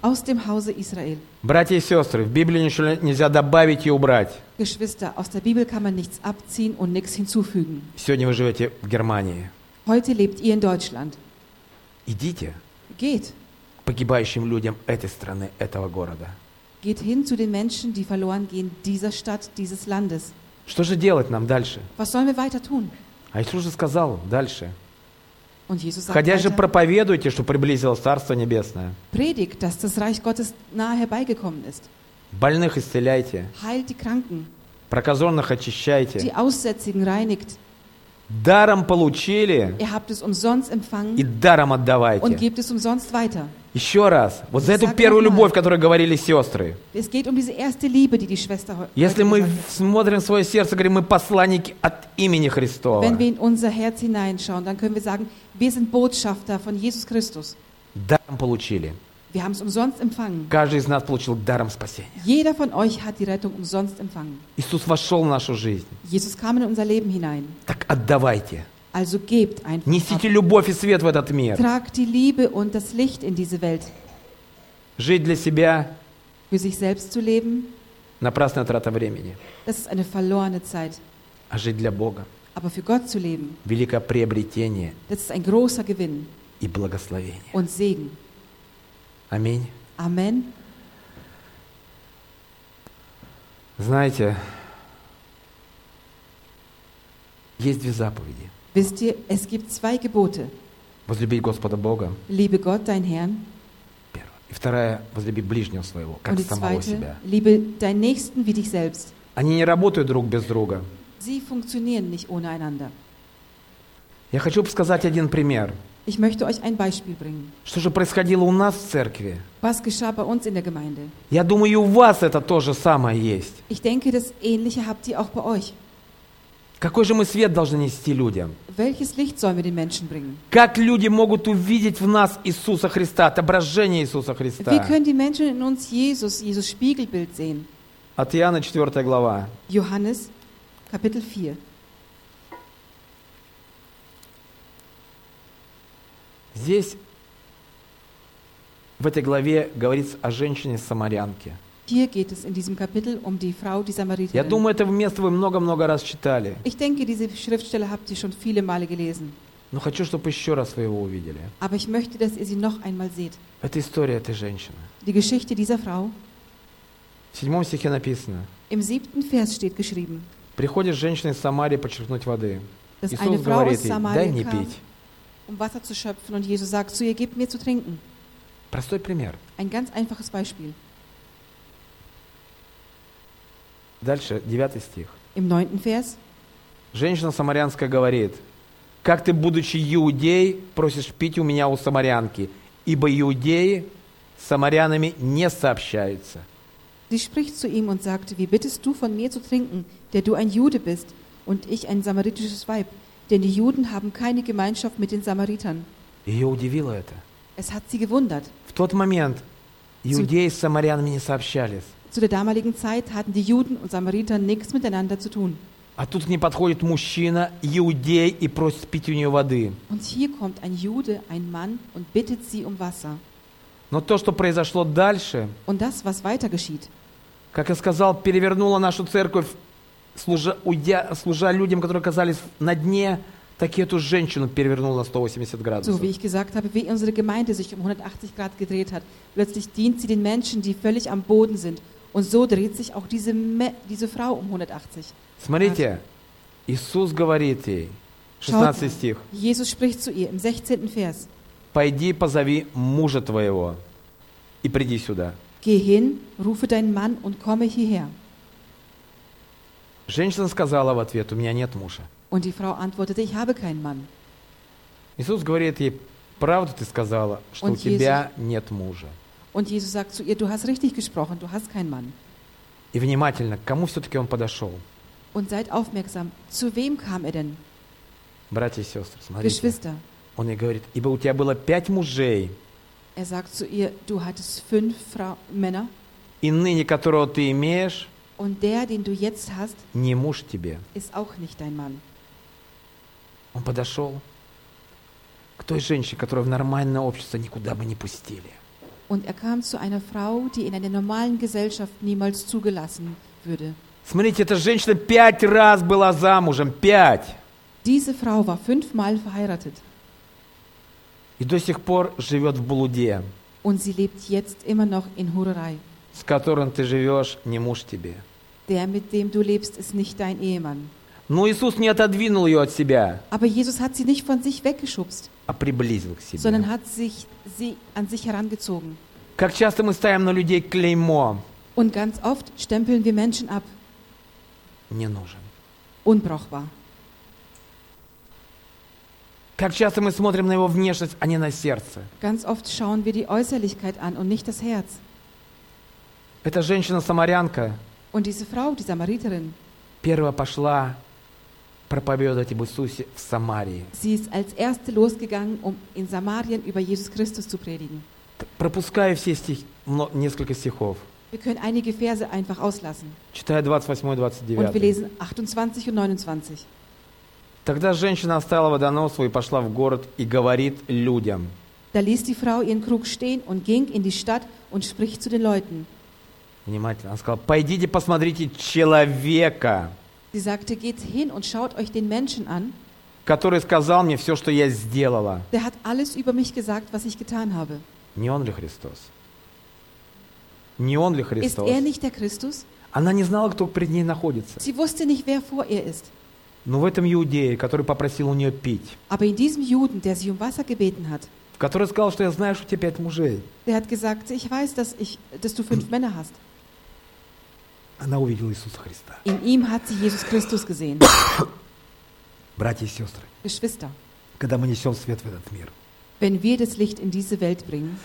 [SPEAKER 1] aus dem Hause Israel.
[SPEAKER 2] Братья и сестры, в Библии ничего нельзя добавить и убрать.
[SPEAKER 1] Geschwister, aus der Bibel kann man nichts abziehen und nichts hinzufügen.
[SPEAKER 2] Сегодня вы живете в Германии.
[SPEAKER 1] Heute lebt ihr in Deutschland.
[SPEAKER 2] Идите
[SPEAKER 1] Geht.
[SPEAKER 2] к погибающим людям этой страны, этого города.
[SPEAKER 1] Geht hin zu den Menschen, die verloren gehen, dieser Stadt, dieses Landes.
[SPEAKER 2] Что же делать нам дальше?
[SPEAKER 1] Was sollen wir weiter tun?
[SPEAKER 2] А Иисус же сказал дальше.
[SPEAKER 1] Und Jesus sagt
[SPEAKER 2] Ходя же
[SPEAKER 1] weiter,
[SPEAKER 2] проповедуйте, что приблизилось Царство Небесное.
[SPEAKER 1] predigt, dass das Reich Gottes nahe herbeigekommen ist.
[SPEAKER 2] Больных исцеляйте,
[SPEAKER 1] Heilt die Kranken,
[SPEAKER 2] прокаженных очищайте.
[SPEAKER 1] die Aussätzigen reinigt.
[SPEAKER 2] Даром получили
[SPEAKER 1] Ihr habt es umsonst
[SPEAKER 2] и
[SPEAKER 1] empfangen
[SPEAKER 2] даром
[SPEAKER 1] und
[SPEAKER 2] отдавайте.
[SPEAKER 1] gebt es umsonst weiter.
[SPEAKER 2] Еще раз, вот за эту
[SPEAKER 1] Sag
[SPEAKER 2] первую
[SPEAKER 1] noch mal.
[SPEAKER 2] любовь, о которой говорили сестры.
[SPEAKER 1] Es geht um diese erste Liebe, die die Schwester heu-
[SPEAKER 2] Если
[SPEAKER 1] heute
[SPEAKER 2] мы
[SPEAKER 1] gesagt hat.
[SPEAKER 2] смотрим в свое сердце, говорим, мы посланники от имени Христова.
[SPEAKER 1] Wenn wir in unser Herz hineinschauen, dann können wir sagen, wir sind Botschafter von Jesus Christus.
[SPEAKER 2] Даром получили.
[SPEAKER 1] Wir haben es umsonst empfangen.
[SPEAKER 2] Каждый из нас получил даром спасения.
[SPEAKER 1] Jeder von euch hat die Rettung umsonst empfangen.
[SPEAKER 2] Иисус вошел в нашу жизнь.
[SPEAKER 1] Jesus kam in unser Leben hinein.
[SPEAKER 2] Так отдавайте.
[SPEAKER 1] Also gebt einfach ab.
[SPEAKER 2] Несите любовь и свет в этот мир.
[SPEAKER 1] Tragt die Liebe und das Licht in diese Welt.
[SPEAKER 2] Жить для себя
[SPEAKER 1] Für sich selbst zu leben,
[SPEAKER 2] – напрасная трата времени.
[SPEAKER 1] das ist eine verlorene Zeit.
[SPEAKER 2] А жить для Бога
[SPEAKER 1] Aber für Gott zu leben,
[SPEAKER 2] – великое приобретение
[SPEAKER 1] das ist ein großer Gewinn
[SPEAKER 2] и благословение.
[SPEAKER 1] und Segen.
[SPEAKER 2] Аминь.
[SPEAKER 1] Amen.
[SPEAKER 2] Знаете, есть две заповеди.
[SPEAKER 1] Wisst ihr, es gibt zwei Gebote.
[SPEAKER 2] Возлюбить Господа Бога.
[SPEAKER 1] Liebe Gott, dein Herrn.
[SPEAKER 2] Первое. И вторая – возлюби ближнего своего, как
[SPEAKER 1] Und die
[SPEAKER 2] самого
[SPEAKER 1] zweite,
[SPEAKER 2] себя.
[SPEAKER 1] liebe deinen Nächsten wie dich selbst.
[SPEAKER 2] Они не работают друг без друга.
[SPEAKER 1] Sie funktionieren nicht ohne einander.
[SPEAKER 2] Я хочу сказать один пример.
[SPEAKER 1] Ich möchte euch ein Beispiel bringen.
[SPEAKER 2] Что же происходило у нас в церкви?
[SPEAKER 1] Was geschah bei uns in der Gemeinde?
[SPEAKER 2] Я думаю, и у вас это то же самое есть.
[SPEAKER 1] Ich denke, das Ähnliche habt ihr auch bei euch.
[SPEAKER 2] Какой же мы свет должны нести людям?
[SPEAKER 1] Welches Licht sollen wir den Menschen bringen?
[SPEAKER 2] Как люди могут увидеть в нас Иисуса Христа, отображение Иисуса
[SPEAKER 1] Wie
[SPEAKER 2] Христа?
[SPEAKER 1] können die Menschen in uns Jesus, Jesus Spiegelbild sehen?
[SPEAKER 2] От Иоанна четвёртая глава.
[SPEAKER 1] Johannes, Kapitel vier.
[SPEAKER 2] Здесь, в этой главе, говорится о женщине-самарянке.
[SPEAKER 1] Hier geht es in diesem Kapitel um die Frau, die
[SPEAKER 2] Я
[SPEAKER 1] Samariterin.
[SPEAKER 2] думаю, это место вы много-много раз читали.
[SPEAKER 1] Ich denke, diese Schriftstelle habt ihr schon viele Male gelesen.
[SPEAKER 2] Но хочу, чтобы еще раз вы его увидели.
[SPEAKER 1] Aber ich möchte, dass ihr sie noch einmal seht.
[SPEAKER 2] Это история этой женщины.
[SPEAKER 1] Die Geschichte dieser Frau.
[SPEAKER 2] В седьмом стихе написано.
[SPEAKER 1] Im siebten Vers steht geschrieben,
[SPEAKER 2] Приходит женщина из Самарии почерпнуть воды.
[SPEAKER 1] dass eine
[SPEAKER 2] Иисус
[SPEAKER 1] Frau
[SPEAKER 2] говорит
[SPEAKER 1] aus
[SPEAKER 2] ей, дай
[SPEAKER 1] Samaria
[SPEAKER 2] мне
[SPEAKER 1] kam,
[SPEAKER 2] пить.
[SPEAKER 1] um Wasser zu schöpfen, und Jesus sagt zu ihr, gebt mir zu trinken.
[SPEAKER 2] Простой пример.
[SPEAKER 1] Ein ganz einfaches Beispiel.
[SPEAKER 2] Дальше, девятый стих.
[SPEAKER 1] Im neunten Vers,
[SPEAKER 2] Женщина самарянская говорит, как ты, будучи иудей, просишь пить у меня у самарянки, ибо иудеи с самарянами не сообщаются.
[SPEAKER 1] sie spricht zu ihm und sagte, wie bittest du von mir zu trinken, der du ein Jude bist und ich ein samaritisches Weib? Denn die Juden haben keine Gemeinschaft mit den Samaritern.
[SPEAKER 2] Ее удивило это.
[SPEAKER 1] Es hat sie gewundert.
[SPEAKER 2] В тот момент иудеи с самарянами не сообщались.
[SPEAKER 1] Zu der damaligen Zeit hatten die Juden und Samariter nichts miteinander zu tun.
[SPEAKER 2] А тут к ней подходит мужчина, иудей, и просит пить у нее воды.
[SPEAKER 1] Und hier kommt ein Jude, ein Mann, und bittet sie um Wasser.
[SPEAKER 2] Но то, что произошло дальше,
[SPEAKER 1] Und das, was weiter geschieht,
[SPEAKER 2] как я сказал, перевернуло нашу церковь, служа, уйдя, служа людям, которые оказались на дне, так и эту женщину перевернуло на сто восемьдесят
[SPEAKER 1] so
[SPEAKER 2] градусов.
[SPEAKER 1] wie ich gesagt habe, wie unsere Gemeinde sich um hundertachtzig Grad gedreht hat. Plötzlich dient sie den Menschen, die völlig am Boden sind. Und so dreht sich auch diese, Me diese Frau um hundertachtzig.
[SPEAKER 2] Смотрите, Иисус говорит ей,
[SPEAKER 1] Schaut,
[SPEAKER 2] шестнадцатый стих,
[SPEAKER 1] Jesus spricht zu ihr im sechzehnten Vers.
[SPEAKER 2] «Пойди, позови мужа твоего и приди сюда».
[SPEAKER 1] Geh hin, rufe deinen Mann und komme hierher.
[SPEAKER 2] Женщина сказала в ответ, у меня нет мужа.
[SPEAKER 1] Und die Frau antwortete, ich habe keinen Mann.
[SPEAKER 2] Иисус говорит ей, правду ты сказала, что
[SPEAKER 1] Он
[SPEAKER 2] у тебя нет мужа.
[SPEAKER 1] Und Jesus sagt zu ihr, du hast richtig gesprochen, du hast keinen Mann.
[SPEAKER 2] И внимательно, к кому все-таки он подошел?
[SPEAKER 1] Und seid aufmerksam, zu wem kam er denn?
[SPEAKER 2] Братья и сестры, смотрите.
[SPEAKER 1] Geschwister.
[SPEAKER 2] Он ей говорит, ибо у тебя было пять мужей,
[SPEAKER 1] Er sagt zu ihr, du hattest fünf Frau Männer
[SPEAKER 2] и ныне, которого ты имеешь,
[SPEAKER 1] und der, den du jetzt hast,
[SPEAKER 2] не муж тебе.
[SPEAKER 1] ist auch nicht dein Mann.
[SPEAKER 2] Он подошел к той женщине, которую в нормальное общество никуда бы не пустили.
[SPEAKER 1] Und er kam zu einer Frau, die in einer normalen Gesellschaft niemals zugelassen würde.
[SPEAKER 2] Смотрите, эта женщина пять раз была замужем, пять.
[SPEAKER 1] Diese Frau war fünfmal verheiratet
[SPEAKER 2] И до сих пор живет в блуде,
[SPEAKER 1] und sie lebt jetzt immer noch in Hurerei.
[SPEAKER 2] с которым ты живешь, не муж тебе.
[SPEAKER 1] Der, mit dem du lebst, ist nicht dein Ehemann.
[SPEAKER 2] Но Иисус не отодвинул ее от себя,
[SPEAKER 1] Aber Jesus hat sie nicht von sich weggeschubst,
[SPEAKER 2] а приблизил к себе.
[SPEAKER 1] sondern hat sich, sie an sich herangezogen.
[SPEAKER 2] Как часто мы ставим на людей клеймо
[SPEAKER 1] Und ganz oft stempeln wir Menschen ab,
[SPEAKER 2] «не нужен».
[SPEAKER 1] unbrauchbar.
[SPEAKER 2] Как часто мы смотрим на его внешность, а не на сердце.
[SPEAKER 1] Ganz oft schauen wir die Äußerlichkeit an und nicht das Herz.
[SPEAKER 2] Эта женщина-самарянка
[SPEAKER 1] Und diese Frau, die Samariterin,
[SPEAKER 2] первая пошла проповедовать об Иисусе в Самарии.
[SPEAKER 1] sie ist als erste losgegangen, um in Samarien über Jesus Christus zu predigen.
[SPEAKER 2] Пропускаю все стих, мно- несколько стихов.
[SPEAKER 1] Wir können einige Verse einfach auslassen.
[SPEAKER 2] Читаю двадцать восьмой двадцать
[SPEAKER 1] Und wir
[SPEAKER 2] девятый.
[SPEAKER 1] lesen achtundzwanzig und neunundzwanzig.
[SPEAKER 2] Тогда женщина оставила водонос свой и пошла в город и говорит людям.
[SPEAKER 1] Da ließ die Frau ihren Krug stehen und ging in die Stadt und spricht zu den Leuten.
[SPEAKER 2] Внимательно. Она сказала, пойдите посмотрите человека,
[SPEAKER 1] Sie sagte, geht hin und schaut euch den Menschen an.
[SPEAKER 2] который сказал мне все, что я сделала.
[SPEAKER 1] Der hat alles über mich gesagt, was ich getan habe.
[SPEAKER 2] Не он ли Христос? Не он ли
[SPEAKER 1] Ist
[SPEAKER 2] Христос?
[SPEAKER 1] er nicht der Christus?
[SPEAKER 2] Она не знала, кто перед ней находится.
[SPEAKER 1] Sie wusste nicht, wer vor ihr ist.
[SPEAKER 2] Но в этом иудее, который попросил у нее пить,
[SPEAKER 1] Aber in diesem Juden, der sie um Wasser gebeten hat,
[SPEAKER 2] который сказал, что я знаю, что у тебя пять мужей,
[SPEAKER 1] der hat gesagt, ich weiß, dass, ich, dass du fünf Männer hast.
[SPEAKER 2] она увидела Иисуса Христа.
[SPEAKER 1] In ihm hat sie Jesus Christus gesehen.
[SPEAKER 2] Братья и сестры,
[SPEAKER 1] Geschwister,
[SPEAKER 2] когда мы несем свет в этот мир,
[SPEAKER 1] wenn wir das Licht in diese Welt bringen,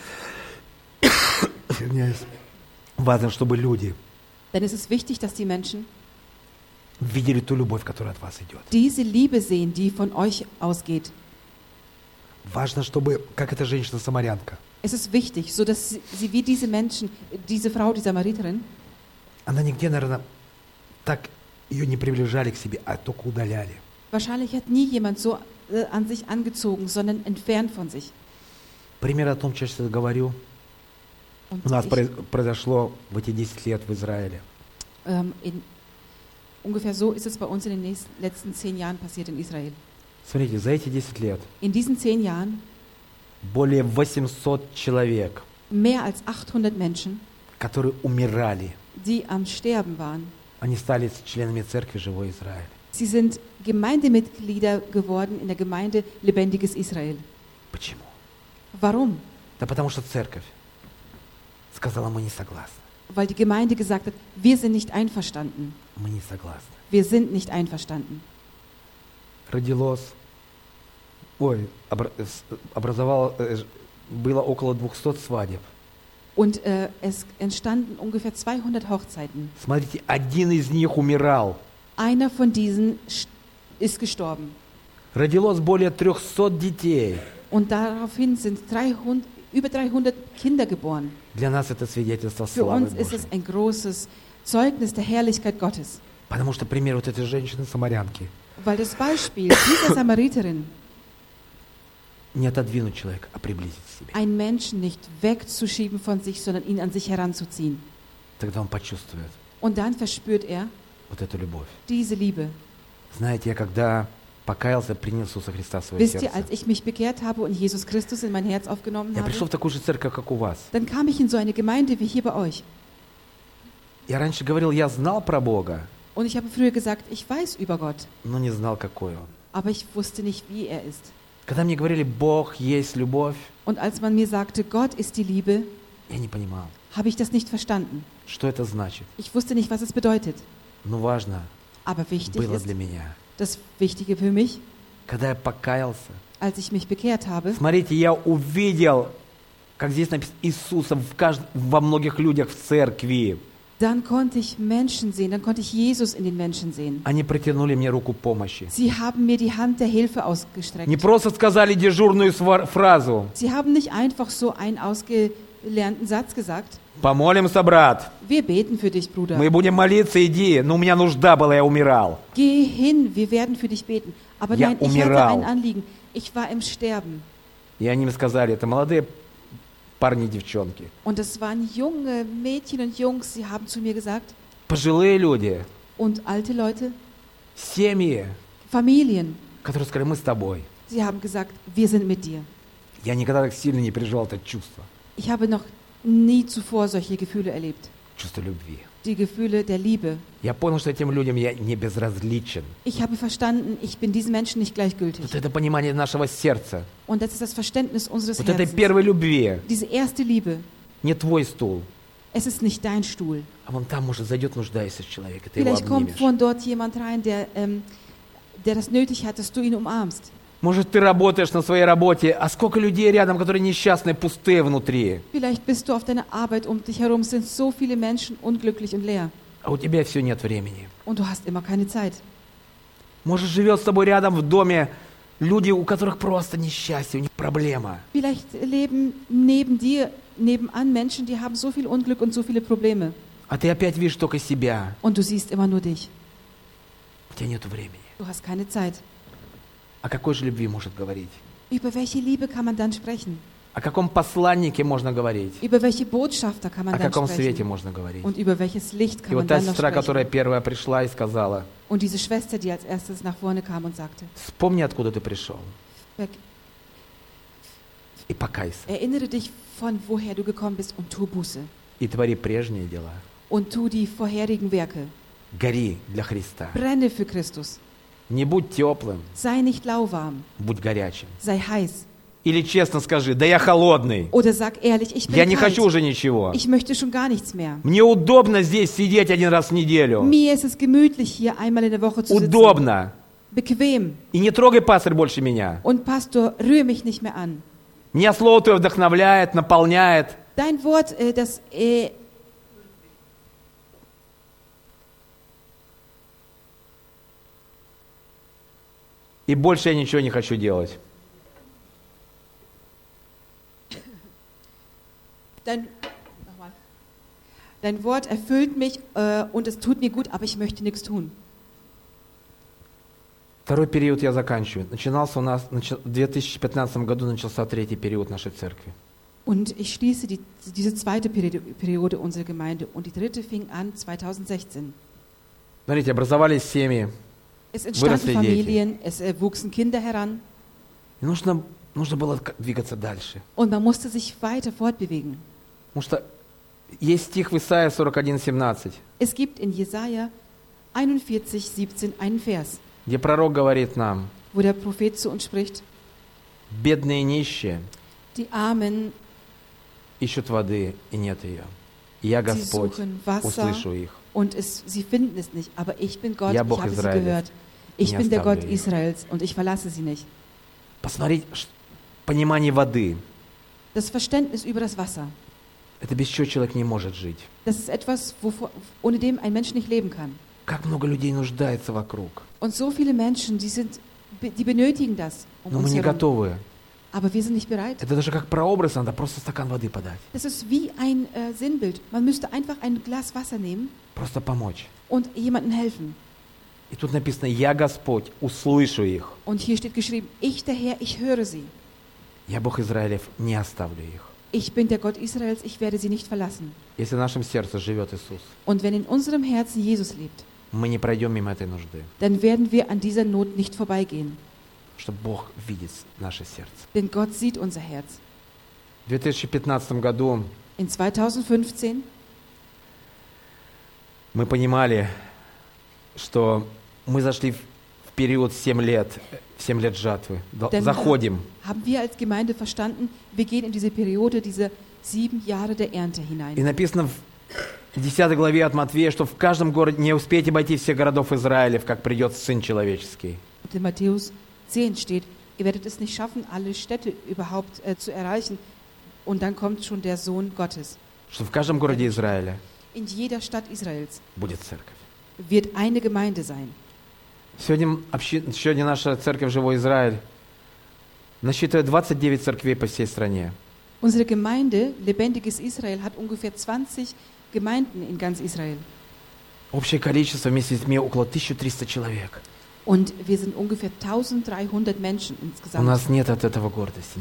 [SPEAKER 2] извиняюсь, важно, чтобы люди
[SPEAKER 1] dann ist es wichtig, dass die Menschen
[SPEAKER 2] видели ту любовь, которая от вас идет.
[SPEAKER 1] diese Liebe sehen, die von euch ausgeht.
[SPEAKER 2] Важно, чтобы, как эта женщина-самарянка,
[SPEAKER 1] Es ist wichtig, so dass sie, sie wie diese Menschen, diese Frau, die Samariterin,
[SPEAKER 2] она нигде, наверное, так ее не приближали к себе, а только удаляли.
[SPEAKER 1] wahrscheinlich hat nie jemand so äh, an sich angezogen, sondern entfernt von sich.
[SPEAKER 2] Пример о том, что я сейчас говорю,
[SPEAKER 1] Und
[SPEAKER 2] у нас
[SPEAKER 1] ich,
[SPEAKER 2] произ- произошло в эти десять лет в Израиле.
[SPEAKER 1] ähm, in, ungefähr so ist es bei uns in den nächsten, letzten zehn Jahren passiert in Israel.
[SPEAKER 2] Смотрите, за эти десять лет
[SPEAKER 1] In diesen zehn Jahren
[SPEAKER 2] более восемьсот человек,
[SPEAKER 1] mehr als achthundert Menschen,
[SPEAKER 2] которые умирали,
[SPEAKER 1] die am Sterben waren.
[SPEAKER 2] они стали членами церкви «Живой Израиль».
[SPEAKER 1] Sie sind Gemeindemitglieder geworden in der Gemeinde Lebendiges Israel.
[SPEAKER 2] Почему?
[SPEAKER 1] Warum?
[SPEAKER 2] Да потому что церковь сказала, мы не согласны.
[SPEAKER 1] Weil die Gemeinde gesagt hat, wir sind nicht einverstanden.
[SPEAKER 2] Мы не согласны.
[SPEAKER 1] Wir sind nicht einverstanden.
[SPEAKER 2] Родилось, ой, обра- с- образовало, э, ж- было около двухсот свадеб.
[SPEAKER 1] Und äh, es entstanden ungefähr zweihundert Hochzeiten.
[SPEAKER 2] Смотрите, один из них умирал.
[SPEAKER 1] Einer von diesen st- ist gestorben.
[SPEAKER 2] Родилось более трехсот детей.
[SPEAKER 1] Und daraufhin sind dreihundert, über dreihundert Kinder geboren.
[SPEAKER 2] Для нас это свидетельство
[SPEAKER 1] Für
[SPEAKER 2] славы
[SPEAKER 1] uns ist
[SPEAKER 2] Божьей.
[SPEAKER 1] es ein großes Zeugnis der Herrlichkeit Gottes.
[SPEAKER 2] Потому что пример вот этой женщины-самарянки
[SPEAKER 1] Weil das Beispiel dieser Samariterin,
[SPEAKER 2] не отодвинуть человека, а приблизить к себе.
[SPEAKER 1] einen Menschen nicht wegzuschieben von sich, sondern ihn an sich heranzuziehen.
[SPEAKER 2] Тогда он почувствует
[SPEAKER 1] Und dann verspürt er
[SPEAKER 2] вот эту любовь.
[SPEAKER 1] diese Liebe.
[SPEAKER 2] Знаете, я когда покаялся, принял Иисуса Христа в свое
[SPEAKER 1] Wisst ihr,
[SPEAKER 2] сердце,
[SPEAKER 1] als ich mich bekehrt habe und Jesus Christus in mein Herz aufgenommen
[SPEAKER 2] я пришел
[SPEAKER 1] habe,
[SPEAKER 2] в такую же церковь, как у вас.
[SPEAKER 1] dann kam ich in so eine Gemeinde wie hier bei euch.
[SPEAKER 2] Я раньше говорил, я знал про Бога,
[SPEAKER 1] Und ich habe früher gesagt, ich weiß über Gott,
[SPEAKER 2] но не знал, какой Он.
[SPEAKER 1] aber ich wusste nicht, wie er ist.
[SPEAKER 2] Когда мне говорили, Бог есть любовь,
[SPEAKER 1] Und als man mir sagte, Gott ist die Liebe,
[SPEAKER 2] я не понимал,
[SPEAKER 1] habe ich das nicht verstanden.
[SPEAKER 2] что это значит.
[SPEAKER 1] Ich wusste nicht, was es bedeutet.
[SPEAKER 2] Но важно
[SPEAKER 1] Aber wichtig
[SPEAKER 2] было
[SPEAKER 1] ist,
[SPEAKER 2] для меня.
[SPEAKER 1] das Wichtige für mich,
[SPEAKER 2] Когда я покаялся,
[SPEAKER 1] als ich mich bekehrt habe,
[SPEAKER 2] смотрите, я увидел, как здесь написано, Иисуса в кажд... во многих людях в церкви.
[SPEAKER 1] dann konnte ich Menschen sehen, dann konnte ich Jesus in den Menschen sehen.
[SPEAKER 2] Они протянули мне руку помощи.
[SPEAKER 1] Sie haben mir die Hand der Hilfe ausgestreckt.
[SPEAKER 2] Не просто сказали дежурную свар- фразу
[SPEAKER 1] Sie haben nicht einfach so einen ausgelernten Satz gesagt.
[SPEAKER 2] «Помолимся, брат».
[SPEAKER 1] Wir beten für dich, Bruder.
[SPEAKER 2] Мы будем молиться, иди. Но у меня нужда была, я умирал.
[SPEAKER 1] Geh hin, wir werden für dich beten. Aber
[SPEAKER 2] Ja,
[SPEAKER 1] nein, ich hatte
[SPEAKER 2] умирал.
[SPEAKER 1] ein Anliegen. Ich war im Sterben.
[SPEAKER 2] И они мне сказали, это молодые парни и девчонки.
[SPEAKER 1] Und das waren junge Mädchen und Jungs, sie haben zu mir gesagt,
[SPEAKER 2] Пожилые люди,
[SPEAKER 1] und alte Leute,
[SPEAKER 2] семьи,
[SPEAKER 1] Familien,
[SPEAKER 2] которые сказали, мы с тобой.
[SPEAKER 1] sie haben gesagt, wir sind mit dir.
[SPEAKER 2] Я никогда так сильно не переживал это чувство.
[SPEAKER 1] Ich habe noch nie zuvor solche Gefühle erlebt.
[SPEAKER 2] Чувство любви.
[SPEAKER 1] Die Gefühle der Liebe.
[SPEAKER 2] Я понял, что этим людям я не безразличен.
[SPEAKER 1] Ich habe verstanden, ich bin diesen Menschen nicht gleichgültig.
[SPEAKER 2] Вот это понимание нашего сердца.
[SPEAKER 1] Und das ist das Verständnis unseres
[SPEAKER 2] Вот этой
[SPEAKER 1] Herzens.
[SPEAKER 2] первой любви.
[SPEAKER 1] Diese erste Liebe.
[SPEAKER 2] Не твой стул.
[SPEAKER 1] Es ist nicht dein Stuhl.
[SPEAKER 2] А вон там, может, зайдет нуждающийся человек, и ты его
[SPEAKER 1] Vielleicht kommt
[SPEAKER 2] обнимешь.
[SPEAKER 1] von dort jemand rein, der, ähm, der das nötig hat, dass du ihn umarmst.
[SPEAKER 2] Может, ты работаешь на своей работе, а сколько людей рядом, которые несчастные, пустые внутри.
[SPEAKER 1] Vielleicht bist du auf deiner Arbeit, um dich herum sind so viele Menschen unglücklich und leer.
[SPEAKER 2] А у тебя все нет времени.
[SPEAKER 1] Und du hast immer keine Zeit.
[SPEAKER 2] Может, живет с тобой рядом в доме люди, у которых просто несчастье, у них проблема.
[SPEAKER 1] Vielleicht leben neben dir, nebenan Menschen, die haben so viel Unglück und so viele Probleme.
[SPEAKER 2] А ты опять видишь только себя.
[SPEAKER 1] Und du siehst immer nur dich.
[SPEAKER 2] У тебя нет времени.
[SPEAKER 1] Du hast keine Zeit.
[SPEAKER 2] О какой же любви может говорить?
[SPEAKER 1] Über welche Liebe kann man dann sprechen?
[SPEAKER 2] О каком посланнике можно говорить?
[SPEAKER 1] Über welche Botschafter kann man
[SPEAKER 2] О
[SPEAKER 1] dann
[SPEAKER 2] каком свете
[SPEAKER 1] sprechen?
[SPEAKER 2] можно говорить?
[SPEAKER 1] Und über welches Licht
[SPEAKER 2] И
[SPEAKER 1] kann man
[SPEAKER 2] вот та
[SPEAKER 1] dann noch
[SPEAKER 2] сестра, которая
[SPEAKER 1] sprechen?
[SPEAKER 2] первая пришла и сказала,
[SPEAKER 1] Und diese Schwester, die als erstes nach vorne kam und sagte,
[SPEAKER 2] вспомни, откуда ты пришел,
[SPEAKER 1] "Ver-
[SPEAKER 2] и покайся,
[SPEAKER 1] erinnere dich von woher du gekommen bist und tu Buße.
[SPEAKER 2] и твори прежние дела.
[SPEAKER 1] Und tu die vorherigen Werke.
[SPEAKER 2] Гори для Христа.
[SPEAKER 1] Brenne für Christus.
[SPEAKER 2] Не будь теплым,
[SPEAKER 1] Sei nicht lauwarm.
[SPEAKER 2] будь горячим.
[SPEAKER 1] Sei heiß.
[SPEAKER 2] Или честно скажи, да я холодный,
[SPEAKER 1] Oder sag ehrlich, ich
[SPEAKER 2] я
[SPEAKER 1] bin
[SPEAKER 2] не хочу
[SPEAKER 1] kalt.
[SPEAKER 2] уже ничего.
[SPEAKER 1] Ich möchte schon gar nichts mehr.
[SPEAKER 2] Мне удобно здесь сидеть один раз в неделю.
[SPEAKER 1] Mir ist es gemütlich, hier einmal in der Woche zu sitzen.
[SPEAKER 2] Удобно.
[SPEAKER 1] Bequem.
[SPEAKER 2] И не трогай, пастырь, больше меня.
[SPEAKER 1] Und Pastor, rühre mich nicht mehr an.
[SPEAKER 2] Меня слово твое вдохновляет, наполняет.
[SPEAKER 1] Dein Wort, äh, das äh,
[SPEAKER 2] И больше я ничего не хочу делать.
[SPEAKER 1] Dein, nochmal. Dein Wort erfüllt mich äh, und es tut mir gut, aber ich möchte nichts tun.
[SPEAKER 2] Второй период я заканчиваю. Начинался у нас, начи- в две тысячи пятнадцатом году начался третий период нашей церкви.
[SPEAKER 1] Und ich schließe die, diese zweite Periode, Periode unserer Gemeinde und die dritte fing an zweitausendsechzehn.
[SPEAKER 2] Смотрите, образовались семьи.
[SPEAKER 1] Es entstanden
[SPEAKER 2] Выросли
[SPEAKER 1] Familien, es äh, wuchsen Kinder heran
[SPEAKER 2] И нужно, нужно было к- двигаться дальше.
[SPEAKER 1] und man musste sich weiter fortbewegen.
[SPEAKER 2] Потому что есть стих в Исаии сорок один семнадцать,
[SPEAKER 1] Es gibt in Jesaja einundvierzig, siebzehn einen Vers,
[SPEAKER 2] где пророк говорит нам,
[SPEAKER 1] wo der Prophet zu uns spricht:
[SPEAKER 2] бедные и нищие
[SPEAKER 1] Die Armen,
[SPEAKER 2] ищут воды, и нет ее. И я,
[SPEAKER 1] sie
[SPEAKER 2] Господь,
[SPEAKER 1] suchen Wasser
[SPEAKER 2] услышу их.
[SPEAKER 1] und es, sie finden es nicht. Aber ich bin Gott,
[SPEAKER 2] Ja,
[SPEAKER 1] ich
[SPEAKER 2] Bog
[SPEAKER 1] habe sie
[SPEAKER 2] Israelis.
[SPEAKER 1] gehört. Ich
[SPEAKER 2] Не
[SPEAKER 1] bin der Gott
[SPEAKER 2] оставлю их.
[SPEAKER 1] Israels und ich verlasse sie nicht.
[SPEAKER 2] Посмотреть, ш- понимание воды.
[SPEAKER 1] Das Verständnis über das Wasser,
[SPEAKER 2] Это без чего человек не может жить.
[SPEAKER 1] das ist etwas, wovor, ohne dem ein Mensch nicht leben kann.
[SPEAKER 2] Как много людей нуждается вокруг.
[SPEAKER 1] Und so viele Menschen, die, sind, die benötigen das um
[SPEAKER 2] Но мы
[SPEAKER 1] uns
[SPEAKER 2] не
[SPEAKER 1] herum.
[SPEAKER 2] готовы.
[SPEAKER 1] Aber wir sind nicht bereit.
[SPEAKER 2] Это даже как прообраз, надо просто стакан воды подать.
[SPEAKER 1] Das ist wie ein äh, Sinnbild. Man müsste einfach ein Glas Wasser nehmen
[SPEAKER 2] Просто помочь.
[SPEAKER 1] und jemandem helfen.
[SPEAKER 2] И тут написано, я Господь, услышу их.
[SPEAKER 1] Und hier steht geschrieben, ich der Herr, ich höre sie.
[SPEAKER 2] Я Бог Израилев, не оставлю их.
[SPEAKER 1] Ich bin der Gott Israels, ich werde sie nicht verlassen.
[SPEAKER 2] Если в нашем сердце живет Иисус,
[SPEAKER 1] Und wenn in unserem Herzen Jesus lebt,
[SPEAKER 2] мы не пройдем мимо этой нужды.
[SPEAKER 1] dann werden wir an dieser Not nicht vorbeigehen.
[SPEAKER 2] Что Бог видит наше сердце.
[SPEAKER 1] Denn Gott sieht unser Herz.
[SPEAKER 2] В две тысячи пятнадцатом году
[SPEAKER 1] In zweitausendfünfzehn
[SPEAKER 2] мы понимали, что мы зашли в период семь лет, семь лет жатвы. До-
[SPEAKER 1] Denn
[SPEAKER 2] Заходим.
[SPEAKER 1] haben wir als Gemeinde verstanden, wir gehen in diese Periode, diese sieben Jahre der Ernte
[SPEAKER 2] И
[SPEAKER 1] hinein.
[SPEAKER 2] написано в десятой главе от Матфея, что в каждом городе не успеете обойти всех городов Израилев, как придет Сын Человеческий.
[SPEAKER 1] Und in Matthäus zehn steht, ihr werdet es nicht schaffen, alle Städte überhaupt äh, zu erreichen. Und dann kommt schon der Sohn Gottes.
[SPEAKER 2] Что в каждом городе Израиля
[SPEAKER 1] In jeder Stadt Israels
[SPEAKER 2] будет церковь.
[SPEAKER 1] wird eine Gemeinde sein.
[SPEAKER 2] Сегодня, общи- сегодня наша церковь «Живой Израиль» насчитывает двадцать девять церквей по всей стране.
[SPEAKER 1] Unsere Gemeinde, Lebendiges Israel, hat ungefähr zwanzig Gemeinden in ganz Israel.
[SPEAKER 2] Общее количество вместе с детьми около тысячи триста человек.
[SPEAKER 1] Und wir sind ungefähr eintausenddreihundert Menschen
[SPEAKER 2] У
[SPEAKER 1] insgesamt.
[SPEAKER 2] нас нет от этого гордости, нет.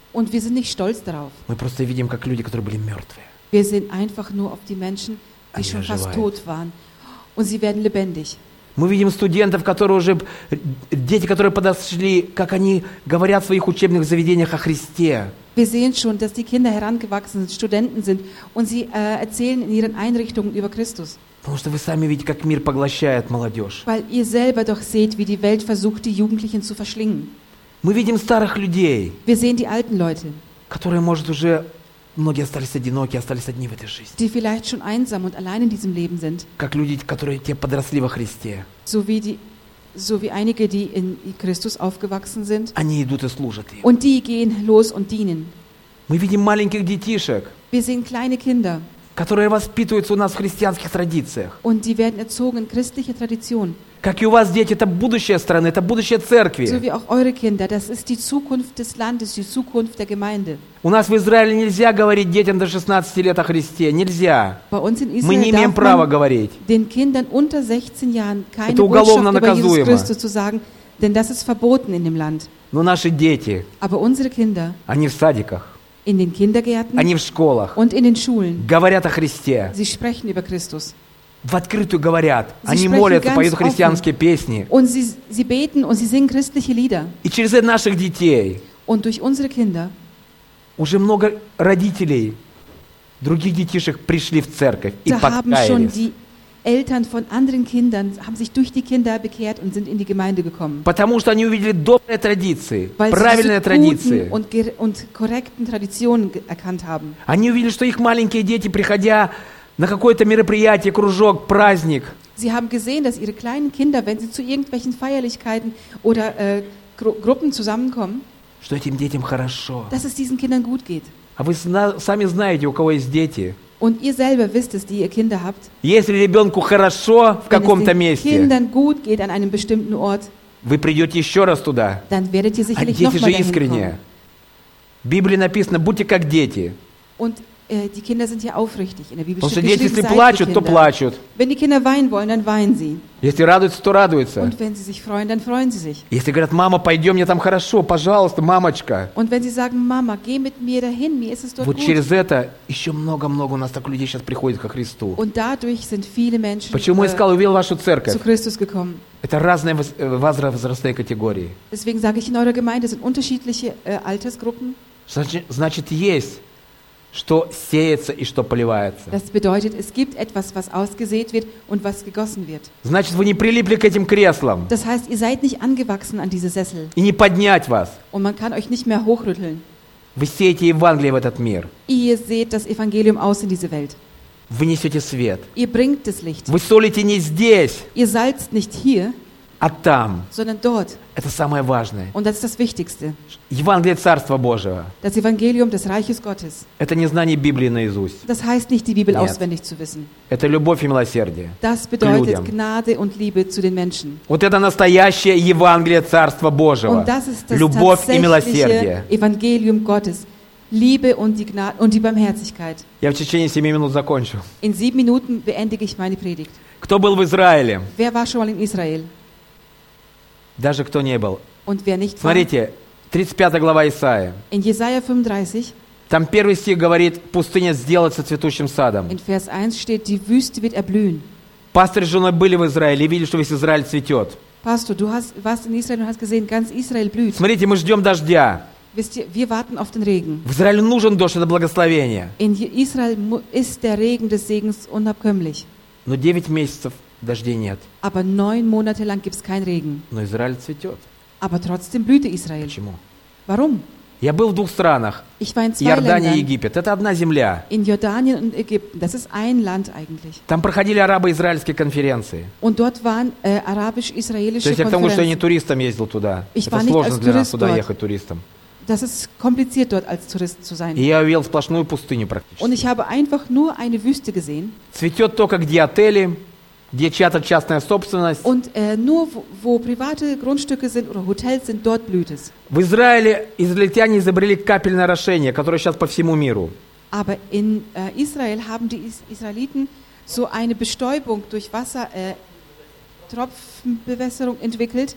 [SPEAKER 1] Und wir sind nicht stolz darauf.
[SPEAKER 2] Мы просто видим, как люди, которые были мертвые.
[SPEAKER 1] Wir sehen einfach nur auf die Menschen, die
[SPEAKER 2] Они
[SPEAKER 1] schon fast
[SPEAKER 2] оживают.
[SPEAKER 1] tot waren. Und sie werden lebendig.
[SPEAKER 2] Мы видим студентов, которые уже, дети, которые подошли, как они говорят в своих учебных заведениях о Христе.
[SPEAKER 1] Wir sehen schon, dass die Kinder herangewachsen sind, Studenten sind und sie äh, erzählen in ihren Einrichtungen über Christus.
[SPEAKER 2] Потому что вы сами видите, как мир поглощает молодежь.
[SPEAKER 1] Weil ihr selber doch seht, wie die Welt versucht, die Jugendlichen zu verschlingen.
[SPEAKER 2] Мы видим старых людей,
[SPEAKER 1] Wir sehen die alten Leute,
[SPEAKER 2] которые, может, уже многие остались одиноки, остались одни в этой жизни.
[SPEAKER 1] die vielleicht schon einsam und allein in diesem Leben sind.
[SPEAKER 2] Как люди, которые те подросли во Христе.
[SPEAKER 1] So wie, die, so wie einige, die in Christus aufgewachsen sind.
[SPEAKER 2] Они идут и служат им.
[SPEAKER 1] Und die gehen los und dienen.
[SPEAKER 2] Мы видим маленьких детишек,
[SPEAKER 1] Wir sehen kleine Kinder
[SPEAKER 2] которые воспитываются у нас в христианских традициях.
[SPEAKER 1] und die werden erzogen in christlicher Tradition.
[SPEAKER 2] Как и у вас, дети, это будущее страны, это будущее
[SPEAKER 1] So
[SPEAKER 2] церкви.
[SPEAKER 1] wie auch eure Kinder. Das ist die Zukunft des Landes, die Zukunft der Gemeinde.
[SPEAKER 2] У нас в Израиле нельзя говорить детям до шестнадцати лет о Христе. Нельзя.
[SPEAKER 1] Bei uns in
[SPEAKER 2] Мы не
[SPEAKER 1] Israel
[SPEAKER 2] имеем
[SPEAKER 1] darf
[SPEAKER 2] права
[SPEAKER 1] man
[SPEAKER 2] говорить.
[SPEAKER 1] den Kindern unter sechzehn Jahren keine
[SPEAKER 2] Это уголовно
[SPEAKER 1] Botschaft über Jesus
[SPEAKER 2] наказуемо.
[SPEAKER 1] Christus zu sagen, denn das ist verboten in dem Land.
[SPEAKER 2] Но наши дети,
[SPEAKER 1] Aber unsere Kinder
[SPEAKER 2] они в садиках,
[SPEAKER 1] in den Kindergärten
[SPEAKER 2] они в школах,
[SPEAKER 1] und in den Schulen,
[SPEAKER 2] говорят о Христе.
[SPEAKER 1] sie sprechen über Christus.
[SPEAKER 2] В открытую говорят.
[SPEAKER 1] Sie
[SPEAKER 2] Они
[SPEAKER 1] sprechen
[SPEAKER 2] молятся,
[SPEAKER 1] ganz
[SPEAKER 2] поют
[SPEAKER 1] offen.
[SPEAKER 2] христианские песни.
[SPEAKER 1] Und sie, sie beten und sie singen christliche Lieder.
[SPEAKER 2] И через это наших детей
[SPEAKER 1] Und durch unsere Kinder
[SPEAKER 2] уже много родителей, других детишек пришли в церковь и
[SPEAKER 1] da haben schon
[SPEAKER 2] покаялись.
[SPEAKER 1] die Eltern von anderen Kindern, haben sich durch die Kinder bekehrt und sind in die Gemeinde gekommen.
[SPEAKER 2] Потому что они увидели добрые традиции,
[SPEAKER 1] Weil sie
[SPEAKER 2] правильные
[SPEAKER 1] diese guten
[SPEAKER 2] традиции.
[SPEAKER 1] und, ger- und korrekten Traditionen ge- erkannt haben.
[SPEAKER 2] Они увидели, что их маленькие дети, приходя на какое-то мероприятие, кружок, праздник,
[SPEAKER 1] Sie haben gesehen, dass ihre kleinen Kinder, wenn sie zu irgendwelchen Feierlichkeiten oder äh, Gru Gruppen zusammenkommen,
[SPEAKER 2] что этим детям хорошо.
[SPEAKER 1] dass es diesen Kindern gut geht.
[SPEAKER 2] А вы зна- сами знаете, у кого есть дети.
[SPEAKER 1] Und ihr selber wisst es, die ihr Kinder habt.
[SPEAKER 2] Если ребенку хорошо в
[SPEAKER 1] Wenn es
[SPEAKER 2] каком-то
[SPEAKER 1] den
[SPEAKER 2] месте,
[SPEAKER 1] Kindern gut geht an einem bestimmten Ort,
[SPEAKER 2] вы придете еще раз туда.
[SPEAKER 1] dann werdet ihr
[SPEAKER 2] А
[SPEAKER 1] sicherlich
[SPEAKER 2] дети
[SPEAKER 1] nochmal
[SPEAKER 2] же
[SPEAKER 1] dahin
[SPEAKER 2] искренние.
[SPEAKER 1] kommen.
[SPEAKER 2] В Библии написано, будьте как дети.
[SPEAKER 1] Und äh, die Kinder sind ja aufrichtig. In der Bibel
[SPEAKER 2] Потому что
[SPEAKER 1] steht
[SPEAKER 2] дети, если
[SPEAKER 1] geschrieben, seid wie
[SPEAKER 2] плачут, то
[SPEAKER 1] Kinder.
[SPEAKER 2] плачут.
[SPEAKER 1] Wenn die Kinder weinen wollen, dann weinen sie.
[SPEAKER 2] Если радуются, то радуются.
[SPEAKER 1] Und wenn sie sich freuen, dann freuen sie sich.
[SPEAKER 2] Если говорят, мама, пойдем, мне там хорошо, пожалуйста, мамочка.
[SPEAKER 1] Und wenn sie sagen, Mama, geh mit mir dahin, mir ist es dort
[SPEAKER 2] Вот
[SPEAKER 1] gut.
[SPEAKER 2] через это еще много-много у нас так людей сейчас приходит ко Христу.
[SPEAKER 1] Und dadurch sind viele Menschen
[SPEAKER 2] Почему я
[SPEAKER 1] äh,
[SPEAKER 2] сказал, увидел вашу церковь?
[SPEAKER 1] zu Christus gekommen.
[SPEAKER 2] Это разные воз- э, возрастные категории.
[SPEAKER 1] Deswegen sage ich, in eurer Gemeinde sind unterschiedliche äh, Altersgruppen.
[SPEAKER 2] Значит, значит, есть, что сеется и что поливается.
[SPEAKER 1] Das bedeutet, es gibt etwas, was ausgesät wird und was gegossen wird.
[SPEAKER 2] Значит, вы не прилипли к этим креслам
[SPEAKER 1] Das heißt, ihr seid nicht angewachsen an diese Sessel
[SPEAKER 2] и не поднять вас.
[SPEAKER 1] und man kann euch nicht mehr hochrütteln.
[SPEAKER 2] Вы сеете Евангелие в этот мир.
[SPEAKER 1] Ihr seht das Evangelium aus in diese Welt.
[SPEAKER 2] Вы несете свет.
[SPEAKER 1] Ihr bringt das Licht.
[SPEAKER 2] Вы солите не здесь,
[SPEAKER 1] Ihr salzt nicht hier,
[SPEAKER 2] а там.
[SPEAKER 1] sondern dort.
[SPEAKER 2] Это самое важное.
[SPEAKER 1] Und das ist das Wichtigste.
[SPEAKER 2] Евангелие Царства Божьего.
[SPEAKER 1] Das Evangelium des Reiches Gottes.
[SPEAKER 2] Это не знание Библии наизусть.
[SPEAKER 1] Das heißt nicht, die Bibel
[SPEAKER 2] Нет.
[SPEAKER 1] auswendig zu wissen.
[SPEAKER 2] Это любовь и милосердие.
[SPEAKER 1] Das bedeutet
[SPEAKER 2] людям.
[SPEAKER 1] Gnade und Liebe zu den Menschen.
[SPEAKER 2] Вот это настоящее Евангелие Царства Божьего.
[SPEAKER 1] Und das ist das
[SPEAKER 2] Любовь и
[SPEAKER 1] tatsächliche
[SPEAKER 2] милосердие.
[SPEAKER 1] Evangelium Gottes. Liebe und die, Gnade und die Barmherzigkeit.
[SPEAKER 2] Я в течение семи минут закончу.
[SPEAKER 1] In sieben Minuten beendige ich meine Predigt.
[SPEAKER 2] Кто был в Израиле?
[SPEAKER 1] Wer war schon mal in Israel?
[SPEAKER 2] Даже кто не был.
[SPEAKER 1] Und wer nicht war?
[SPEAKER 2] Смотрите, тридцать пятая глава Исаия.
[SPEAKER 1] In Jesaja fünfunddreißig,
[SPEAKER 2] Там первый стих говорит, пустыня сделается цветущим садом.
[SPEAKER 1] in Vers eins steht, die Wüste wird erblühen.
[SPEAKER 2] Пастырь с женой были в Израиле и видели, что весь Израиль цветет.
[SPEAKER 1] Pastor, du hast, warst in Israel und hast gesehen, ganz Israel blüht.
[SPEAKER 2] Смотрите, мы ждем дождя.
[SPEAKER 1] Wisst ihr, wir warten auf den Regen.
[SPEAKER 2] В Израиле нужен дождь, это благословение.
[SPEAKER 1] In Israel mu- ist der Regen des Segens unabkömmlich.
[SPEAKER 2] Но девять месяцев дождей нет.
[SPEAKER 1] Aber neun Monate lang gibt es keinen Regen.
[SPEAKER 2] Но Израиль цветет.
[SPEAKER 1] Aber trotzdem blühte Israel.
[SPEAKER 2] Почему?
[SPEAKER 1] Warum?
[SPEAKER 2] Я был в двух странах.
[SPEAKER 1] Ich war in zwei
[SPEAKER 2] Иордания и
[SPEAKER 1] Ländern.
[SPEAKER 2] Египет. Это одна земля.
[SPEAKER 1] In Jordanien und Ägypten. Das ist ein Land eigentlich.
[SPEAKER 2] Там проходили арабо-израильские конференции.
[SPEAKER 1] Und dort waren äh,
[SPEAKER 2] То
[SPEAKER 1] arabisch-israelische
[SPEAKER 2] есть я к тому, что я не
[SPEAKER 1] Konferenzen.
[SPEAKER 2] туристом ездил туда.
[SPEAKER 1] Ich
[SPEAKER 2] Это
[SPEAKER 1] war nicht
[SPEAKER 2] сложно
[SPEAKER 1] als
[SPEAKER 2] для нас
[SPEAKER 1] Tourist
[SPEAKER 2] туда
[SPEAKER 1] dort.
[SPEAKER 2] ехать туристом.
[SPEAKER 1] Das ist kompliziert, dort als Tourist zu sein.
[SPEAKER 2] И я увидел сплошную пустыню
[SPEAKER 1] Und
[SPEAKER 2] практически.
[SPEAKER 1] ich habe einfach nur eine Wüste gesehen.
[SPEAKER 2] Цветет только где отели, где чья-то частная собственность.
[SPEAKER 1] Und äh, nur wo, wo private Grundstücke sind oder Hotels sind, dort blüht es.
[SPEAKER 2] В Израиле израильтяне изобрели капельное орошение, которое сейчас по всему миру.
[SPEAKER 1] Aber in äh, Israel haben die Is Israeliten so eine Bestäubung durch Wasser, äh, Tropfenbewässerung entwickelt.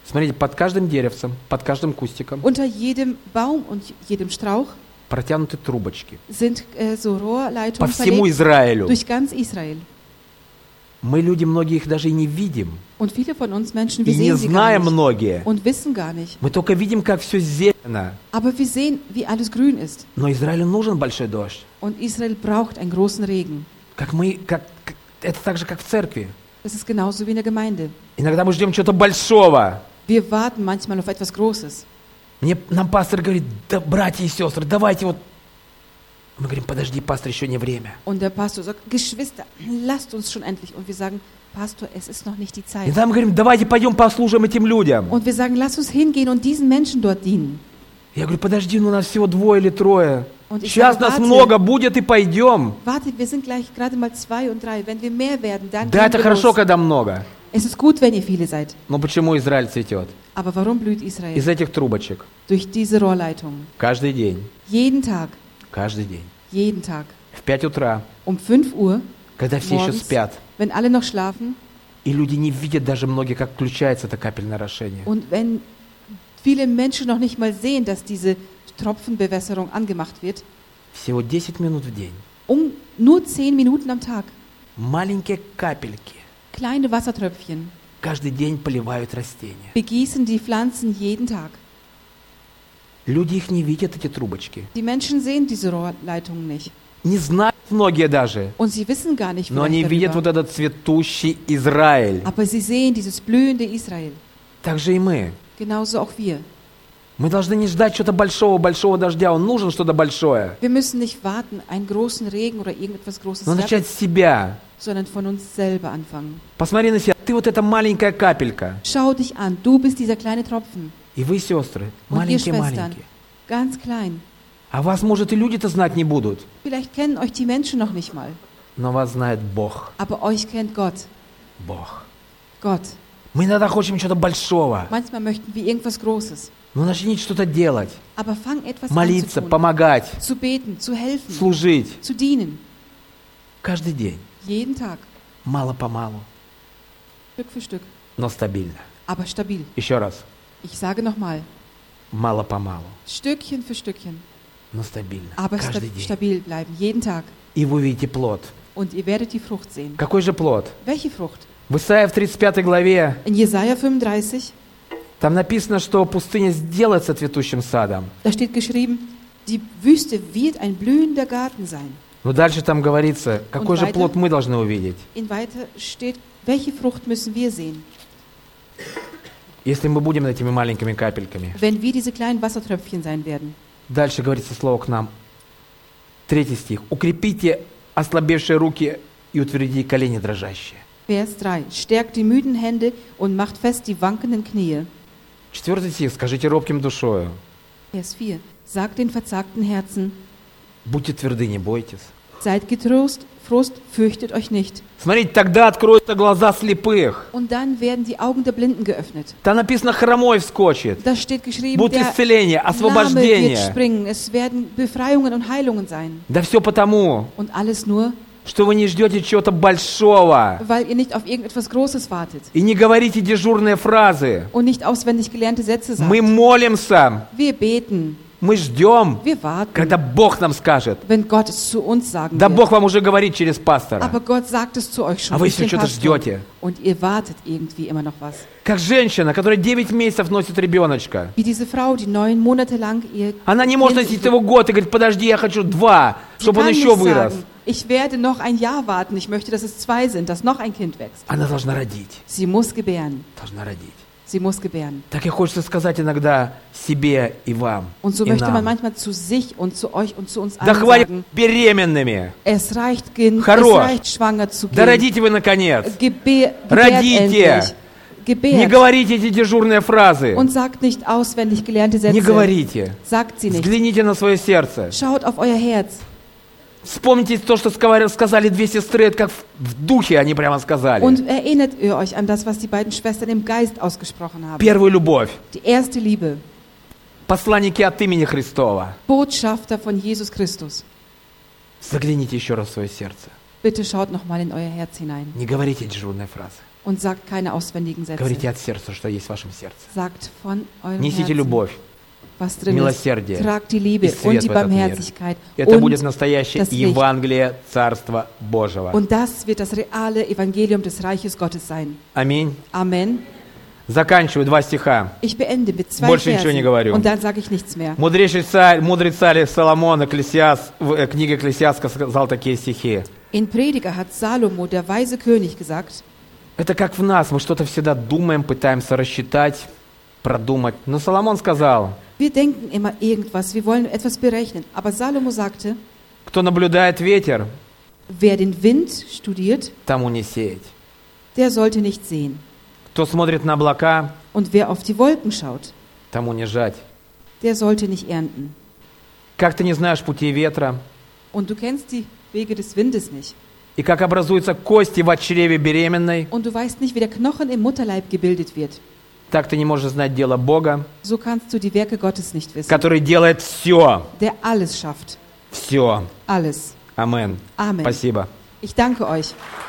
[SPEAKER 2] Смотрите, под каждым деревцем, под каждым кустиком
[SPEAKER 1] Unter jedem Baum und jedem Strauch
[SPEAKER 2] протянуты трубочки.
[SPEAKER 1] sind äh, so
[SPEAKER 2] По
[SPEAKER 1] Rohrleitungen
[SPEAKER 2] всему
[SPEAKER 1] verlegt
[SPEAKER 2] Израилю.
[SPEAKER 1] durch ganz Israel.
[SPEAKER 2] Мы, люди, многие их даже и не видим.
[SPEAKER 1] Und viele von uns Menschen, wir
[SPEAKER 2] И не
[SPEAKER 1] sehen sie gar
[SPEAKER 2] знаем
[SPEAKER 1] nicht
[SPEAKER 2] многие.
[SPEAKER 1] und wissen gar nicht.
[SPEAKER 2] Мы только видим, как все зелено.
[SPEAKER 1] Aber wir sehen, wie alles grün ist.
[SPEAKER 2] Но Израилю нужен большой дождь.
[SPEAKER 1] Und Israel braucht einen großen Regen.
[SPEAKER 2] Как мы, как, как- это так же, как в церкви.
[SPEAKER 1] Das ist genauso wie in der Gemeinde.
[SPEAKER 2] Иногда мы ждем чего-то большого.
[SPEAKER 1] Wir warten manchmal auf etwas Großes.
[SPEAKER 2] Мне, нам пастор говорит: да, братья и сестры, давайте вот. Мы говорим: подожди, пастор, еще не время.
[SPEAKER 1] Und der Pastor sagt, Geschwister, lasst uns schon endlich. Und wir sagen, Pastor, es ist noch nicht die
[SPEAKER 2] И
[SPEAKER 1] Zeit.
[SPEAKER 2] там мы говорим: давайте пойдем послужим этим людям.
[SPEAKER 1] Und wir sagen, lass uns hingehen und diesen Menschen dort dienen.
[SPEAKER 2] Я говорю: подожди, ну у нас всего двое или трое.
[SPEAKER 1] Und ich
[SPEAKER 2] Сейчас
[SPEAKER 1] sage,
[SPEAKER 2] нас
[SPEAKER 1] warte.
[SPEAKER 2] много будет и пойдем.
[SPEAKER 1] Warte, wir sind gleich gerade mal zwei und drei. Wenn wir mehr werden, dann
[SPEAKER 2] Да,
[SPEAKER 1] gehen
[SPEAKER 2] это
[SPEAKER 1] wir
[SPEAKER 2] хорошо,
[SPEAKER 1] los.
[SPEAKER 2] когда много.
[SPEAKER 1] Es ist gut, wenn ihr viele seid.
[SPEAKER 2] Но почему Израиль цветет?
[SPEAKER 1] Aber warum blüht Israel?
[SPEAKER 2] Из этих трубочек.
[SPEAKER 1] Durch diese Rohrleitungen.
[SPEAKER 2] Каждый день.
[SPEAKER 1] Jeden Tag,
[SPEAKER 2] Каждый день.
[SPEAKER 1] jeden Tag.
[SPEAKER 2] В пять утра,
[SPEAKER 1] Um fünf Uhr,
[SPEAKER 2] когда все еще
[SPEAKER 1] morgens,
[SPEAKER 2] спят.
[SPEAKER 1] wenn alle noch schlafen
[SPEAKER 2] И люди не видят даже многие, как включается это капельное орошение.
[SPEAKER 1] und wenn viele Menschen noch nicht mal sehen, dass diese Tropfenbewässerung angemacht wird,
[SPEAKER 2] Всего десять минут в день.
[SPEAKER 1] um nur zehn Minuten am Tag.
[SPEAKER 2] Маленькие капельки
[SPEAKER 1] Kleine Wassertröpfchen
[SPEAKER 2] каждый день поливают растения.
[SPEAKER 1] begießen die Pflanzen jeden Tag.
[SPEAKER 2] Люди их не видят, эти трубочки.
[SPEAKER 1] Die Menschen sehen diese Rohrleitungen nicht.
[SPEAKER 2] Не знают многие даже.
[SPEAKER 1] Und sie wissen gar nicht,
[SPEAKER 2] Но они
[SPEAKER 1] vielleicht
[SPEAKER 2] видят вот
[SPEAKER 1] darüber.
[SPEAKER 2] этот цветущий Израиль.
[SPEAKER 1] Aber sie sehen dieses blühende Israel.
[SPEAKER 2] Так же и мы.
[SPEAKER 1] Genauso auch wir.
[SPEAKER 2] Мы должны не ждать что-то большого, большого дождя. Он нужен что-то большое.
[SPEAKER 1] Wir müssen nicht warten, einen großen Regen oder irgendetwas Großes
[SPEAKER 2] Но
[SPEAKER 1] zu
[SPEAKER 2] начать
[SPEAKER 1] haben,
[SPEAKER 2] с себя.
[SPEAKER 1] sondern von uns selber anfangen.
[SPEAKER 2] Посмотри на себя. Ты вот эта маленькая капелька.
[SPEAKER 1] Schau dich an, du bist dieser kleine Tropfen.
[SPEAKER 2] И вы, сестры,
[SPEAKER 1] Und ihr Schwestern,
[SPEAKER 2] маленькие-маленькие.
[SPEAKER 1] ganz klein.
[SPEAKER 2] А вас, может, и люди-то знать не будут.
[SPEAKER 1] Vielleicht kennen euch die Menschen noch nicht mal,
[SPEAKER 2] Но вас знает Бог.
[SPEAKER 1] aber euch kennt Gott.
[SPEAKER 2] Bог.
[SPEAKER 1] Gott.
[SPEAKER 2] Мы иногда хотим чего-то большого.
[SPEAKER 1] Manchmal möchten wir irgendwas Großes.
[SPEAKER 2] Но начните что-то делать.
[SPEAKER 1] Aber fang etwas
[SPEAKER 2] Молиться,
[SPEAKER 1] an zu tun.
[SPEAKER 2] помогать,
[SPEAKER 1] Zu beten, zu helfen,
[SPEAKER 2] служить.
[SPEAKER 1] zu dienen.
[SPEAKER 2] Каждый день.
[SPEAKER 1] Jeden Tag,
[SPEAKER 2] Мало-помалу.
[SPEAKER 1] Stück für Stück,
[SPEAKER 2] Но стабильно.
[SPEAKER 1] aber stabil.
[SPEAKER 2] Еще раз.
[SPEAKER 1] Ich sage nochmal,
[SPEAKER 2] Мало-помалу.
[SPEAKER 1] Stückchen für Stückchen,
[SPEAKER 2] Но стабильно.
[SPEAKER 1] aber sta
[SPEAKER 2] Каждый день.
[SPEAKER 1] stabil bleiben, jeden Tag.
[SPEAKER 2] И вы увидите плод.
[SPEAKER 1] Und ihr werdet die Frucht sehen.
[SPEAKER 2] Какой же плод?
[SPEAKER 1] Welche Frucht?
[SPEAKER 2] В Исаии в тридцать пятой главе
[SPEAKER 1] In Jesaja fünfunddreißig,
[SPEAKER 2] там написано, что пустыня сделается цветущим садом.
[SPEAKER 1] da steht geschrieben, die Wüste wird ein blühender Garten sein.
[SPEAKER 2] Но дальше там говорится, какой же
[SPEAKER 1] weiter?
[SPEAKER 2] плод мы должны увидеть.
[SPEAKER 1] In weiter steht, welche Frucht müssen wir sehen,
[SPEAKER 2] Если мы будем этими маленькими капельками.
[SPEAKER 1] wenn wir diese kleinen Wassertröpfchen sein werden.
[SPEAKER 2] Дальше говорится слово к нам. Третий стих. Укрепите ослабевшие руки и утвердите колени дрожащие.
[SPEAKER 1] Vers drei. Stärkt die müden Hände und macht fest die wankenden Knie.
[SPEAKER 2] Четвертый стих. Скажите робким душою.
[SPEAKER 1] Vers vier. Sagt den verzagten Herzen,
[SPEAKER 2] Будьте тверды, не бойтесь.
[SPEAKER 1] seid getrost, Frost, fürchtet euch nicht.
[SPEAKER 2] Смотрите, тогда откроются глаза слепых.
[SPEAKER 1] Und dann werden die Augen der Blinden geöffnet.
[SPEAKER 2] Там написано, хромой вскочит.
[SPEAKER 1] Da steht geschrieben,
[SPEAKER 2] Будет
[SPEAKER 1] der
[SPEAKER 2] исцеление,
[SPEAKER 1] Lahme wird
[SPEAKER 2] освобождение.
[SPEAKER 1] springen. Es werden Befreiungen und Heilungen sein.
[SPEAKER 2] Да все потому,
[SPEAKER 1] Und alles nur,
[SPEAKER 2] что вы не ждете чего-то большого.
[SPEAKER 1] weil ihr nicht auf irgendetwas Großes wartet.
[SPEAKER 2] И не говорите дежурные фразы.
[SPEAKER 1] Und nicht auswendig gelernte Sätze sagt.
[SPEAKER 2] Мы молимся,
[SPEAKER 1] Wir beten,
[SPEAKER 2] мы ждем,
[SPEAKER 1] wir warten,
[SPEAKER 2] когда Бог нам скажет.
[SPEAKER 1] wenn Gott es zu uns sagen
[SPEAKER 2] Да
[SPEAKER 1] wird.
[SPEAKER 2] Бог вам уже говорит через пастора.
[SPEAKER 1] Aber Gott sagt es zu euch schon.
[SPEAKER 2] А вы
[SPEAKER 1] durch
[SPEAKER 2] все
[SPEAKER 1] den
[SPEAKER 2] что-то
[SPEAKER 1] Pastor.
[SPEAKER 2] ждете.
[SPEAKER 1] Und ihr wartet irgendwie immer noch was.
[SPEAKER 2] Как женщина, которая девять месяцев носит ребеночка.
[SPEAKER 1] Wie diese Frau, die neun Monate lang ihr
[SPEAKER 2] Она не может
[SPEAKER 1] Kind-
[SPEAKER 2] носить его год и говорит, подожди, я хочу два,
[SPEAKER 1] Sie
[SPEAKER 2] чтобы он
[SPEAKER 1] kann
[SPEAKER 2] еще
[SPEAKER 1] nicht
[SPEAKER 2] вырос.
[SPEAKER 1] sagen, ich werde noch ein Jahr warten, ich möchte, dass es zwei sind, dass noch ein Kind wächst.
[SPEAKER 2] Она должна родить.
[SPEAKER 1] Sie muss gebären.
[SPEAKER 2] Должна родить.
[SPEAKER 1] Sie muss gebären.
[SPEAKER 2] Так и хочется сказать иногда себе и вам,
[SPEAKER 1] Und so
[SPEAKER 2] и
[SPEAKER 1] möchte man
[SPEAKER 2] нам.
[SPEAKER 1] manchmal zu sich und zu euch und zu uns
[SPEAKER 2] Да
[SPEAKER 1] allen
[SPEAKER 2] хватит
[SPEAKER 1] sagen,
[SPEAKER 2] беременными.
[SPEAKER 1] es reicht, gen- es
[SPEAKER 2] Хорош.
[SPEAKER 1] reicht schwanger zu
[SPEAKER 2] Да
[SPEAKER 1] gehen.
[SPEAKER 2] родите вы наконец.
[SPEAKER 1] Gebär, gebärt
[SPEAKER 2] Родите.
[SPEAKER 1] endlich.
[SPEAKER 2] Не
[SPEAKER 1] Gebärt.
[SPEAKER 2] говорите эти дежурные фразы.
[SPEAKER 1] Und sagt nicht auswendig gelernte
[SPEAKER 2] Не
[SPEAKER 1] Sätze.
[SPEAKER 2] говорите.
[SPEAKER 1] Sagt sie nicht.
[SPEAKER 2] Взгляните на свое сердце.
[SPEAKER 1] Schaut auf euer Herz.
[SPEAKER 2] Вспомните то, что сказали сказали две сестры, это как в в духе они прямо сказали.
[SPEAKER 1] Und erinnert ihr euch an das, was die beiden Schwestern im Geist ausgesprochen haben.
[SPEAKER 2] Первую любовь.
[SPEAKER 1] Die erste Liebe.
[SPEAKER 2] Посланники от имени Христова.
[SPEAKER 1] Botschafter von Jesus Christus.
[SPEAKER 2] Загляните еще раз в свое сердце.
[SPEAKER 1] Bitte schaut nochmal in euer Herz hinein.
[SPEAKER 2] Не говорите дежурные фразы.
[SPEAKER 1] und sagt keine auswendigen Sätze.
[SPEAKER 2] Говорите от сердца, что есть в вашем сердце.
[SPEAKER 1] Sagt von eurem
[SPEAKER 2] Несите
[SPEAKER 1] Herzen,
[SPEAKER 2] любовь,
[SPEAKER 1] was drin
[SPEAKER 2] милосердие
[SPEAKER 1] ist. Tragt die
[SPEAKER 2] и
[SPEAKER 1] Liebe
[SPEAKER 2] свет
[SPEAKER 1] und die
[SPEAKER 2] в этот мир.
[SPEAKER 1] Barmherzigkeit
[SPEAKER 2] Это будет
[SPEAKER 1] und
[SPEAKER 2] настоящее
[SPEAKER 1] das Licht.
[SPEAKER 2] Евангелие Царства Божьего.
[SPEAKER 1] Und das wird das reale Evangelium des Reiches Gottes sein.
[SPEAKER 2] Аминь.
[SPEAKER 1] Amen.
[SPEAKER 2] Заканчиваю два стиха.
[SPEAKER 1] Ich beende mit zwei
[SPEAKER 2] Больше ничего не
[SPEAKER 1] Versen
[SPEAKER 2] говорю.
[SPEAKER 1] und dann sage ich nichts mehr.
[SPEAKER 2] Мудрейший царь, мудрый царь Соломон, Экклесиас, в э, книге Экклесиаста сказал такие стихи.
[SPEAKER 1] In Prediger hat Salomo, der weise König, gesagt,
[SPEAKER 2] Это как в нас, мы что-то всегда думаем, пытаемся рассчитать, продумать. Но Соломон сказал,
[SPEAKER 1] wir denken immer irgendwas, wir wollen etwas berechnen. Aber Salomo sagte,
[SPEAKER 2] кто наблюдает ветер,
[SPEAKER 1] wer den Wind studiert,
[SPEAKER 2] тому не сеять.
[SPEAKER 1] der sollte nicht sehen.
[SPEAKER 2] Кто смотрит на облака,
[SPEAKER 1] Und wer auf die Wolken schaut,
[SPEAKER 2] тому не жать.
[SPEAKER 1] der sollte nicht ernten.
[SPEAKER 2] Как ты не знаешь пути ветра,
[SPEAKER 1] Und du kennst die Wege des Windes nicht.
[SPEAKER 2] и как образуются кости в чреве беременной,
[SPEAKER 1] Und du weißt nicht, wie der Knochen im Mutterleib gebildet wird.
[SPEAKER 2] так ты не можешь знать дело Бога,
[SPEAKER 1] So kannst du die Werke Gottes nicht wissen.
[SPEAKER 2] который делает все.
[SPEAKER 1] Der alles schafft.
[SPEAKER 2] Все.
[SPEAKER 1] Alles.
[SPEAKER 2] Амен.
[SPEAKER 1] Amen.
[SPEAKER 2] Спасибо.
[SPEAKER 1] Ich danke euch.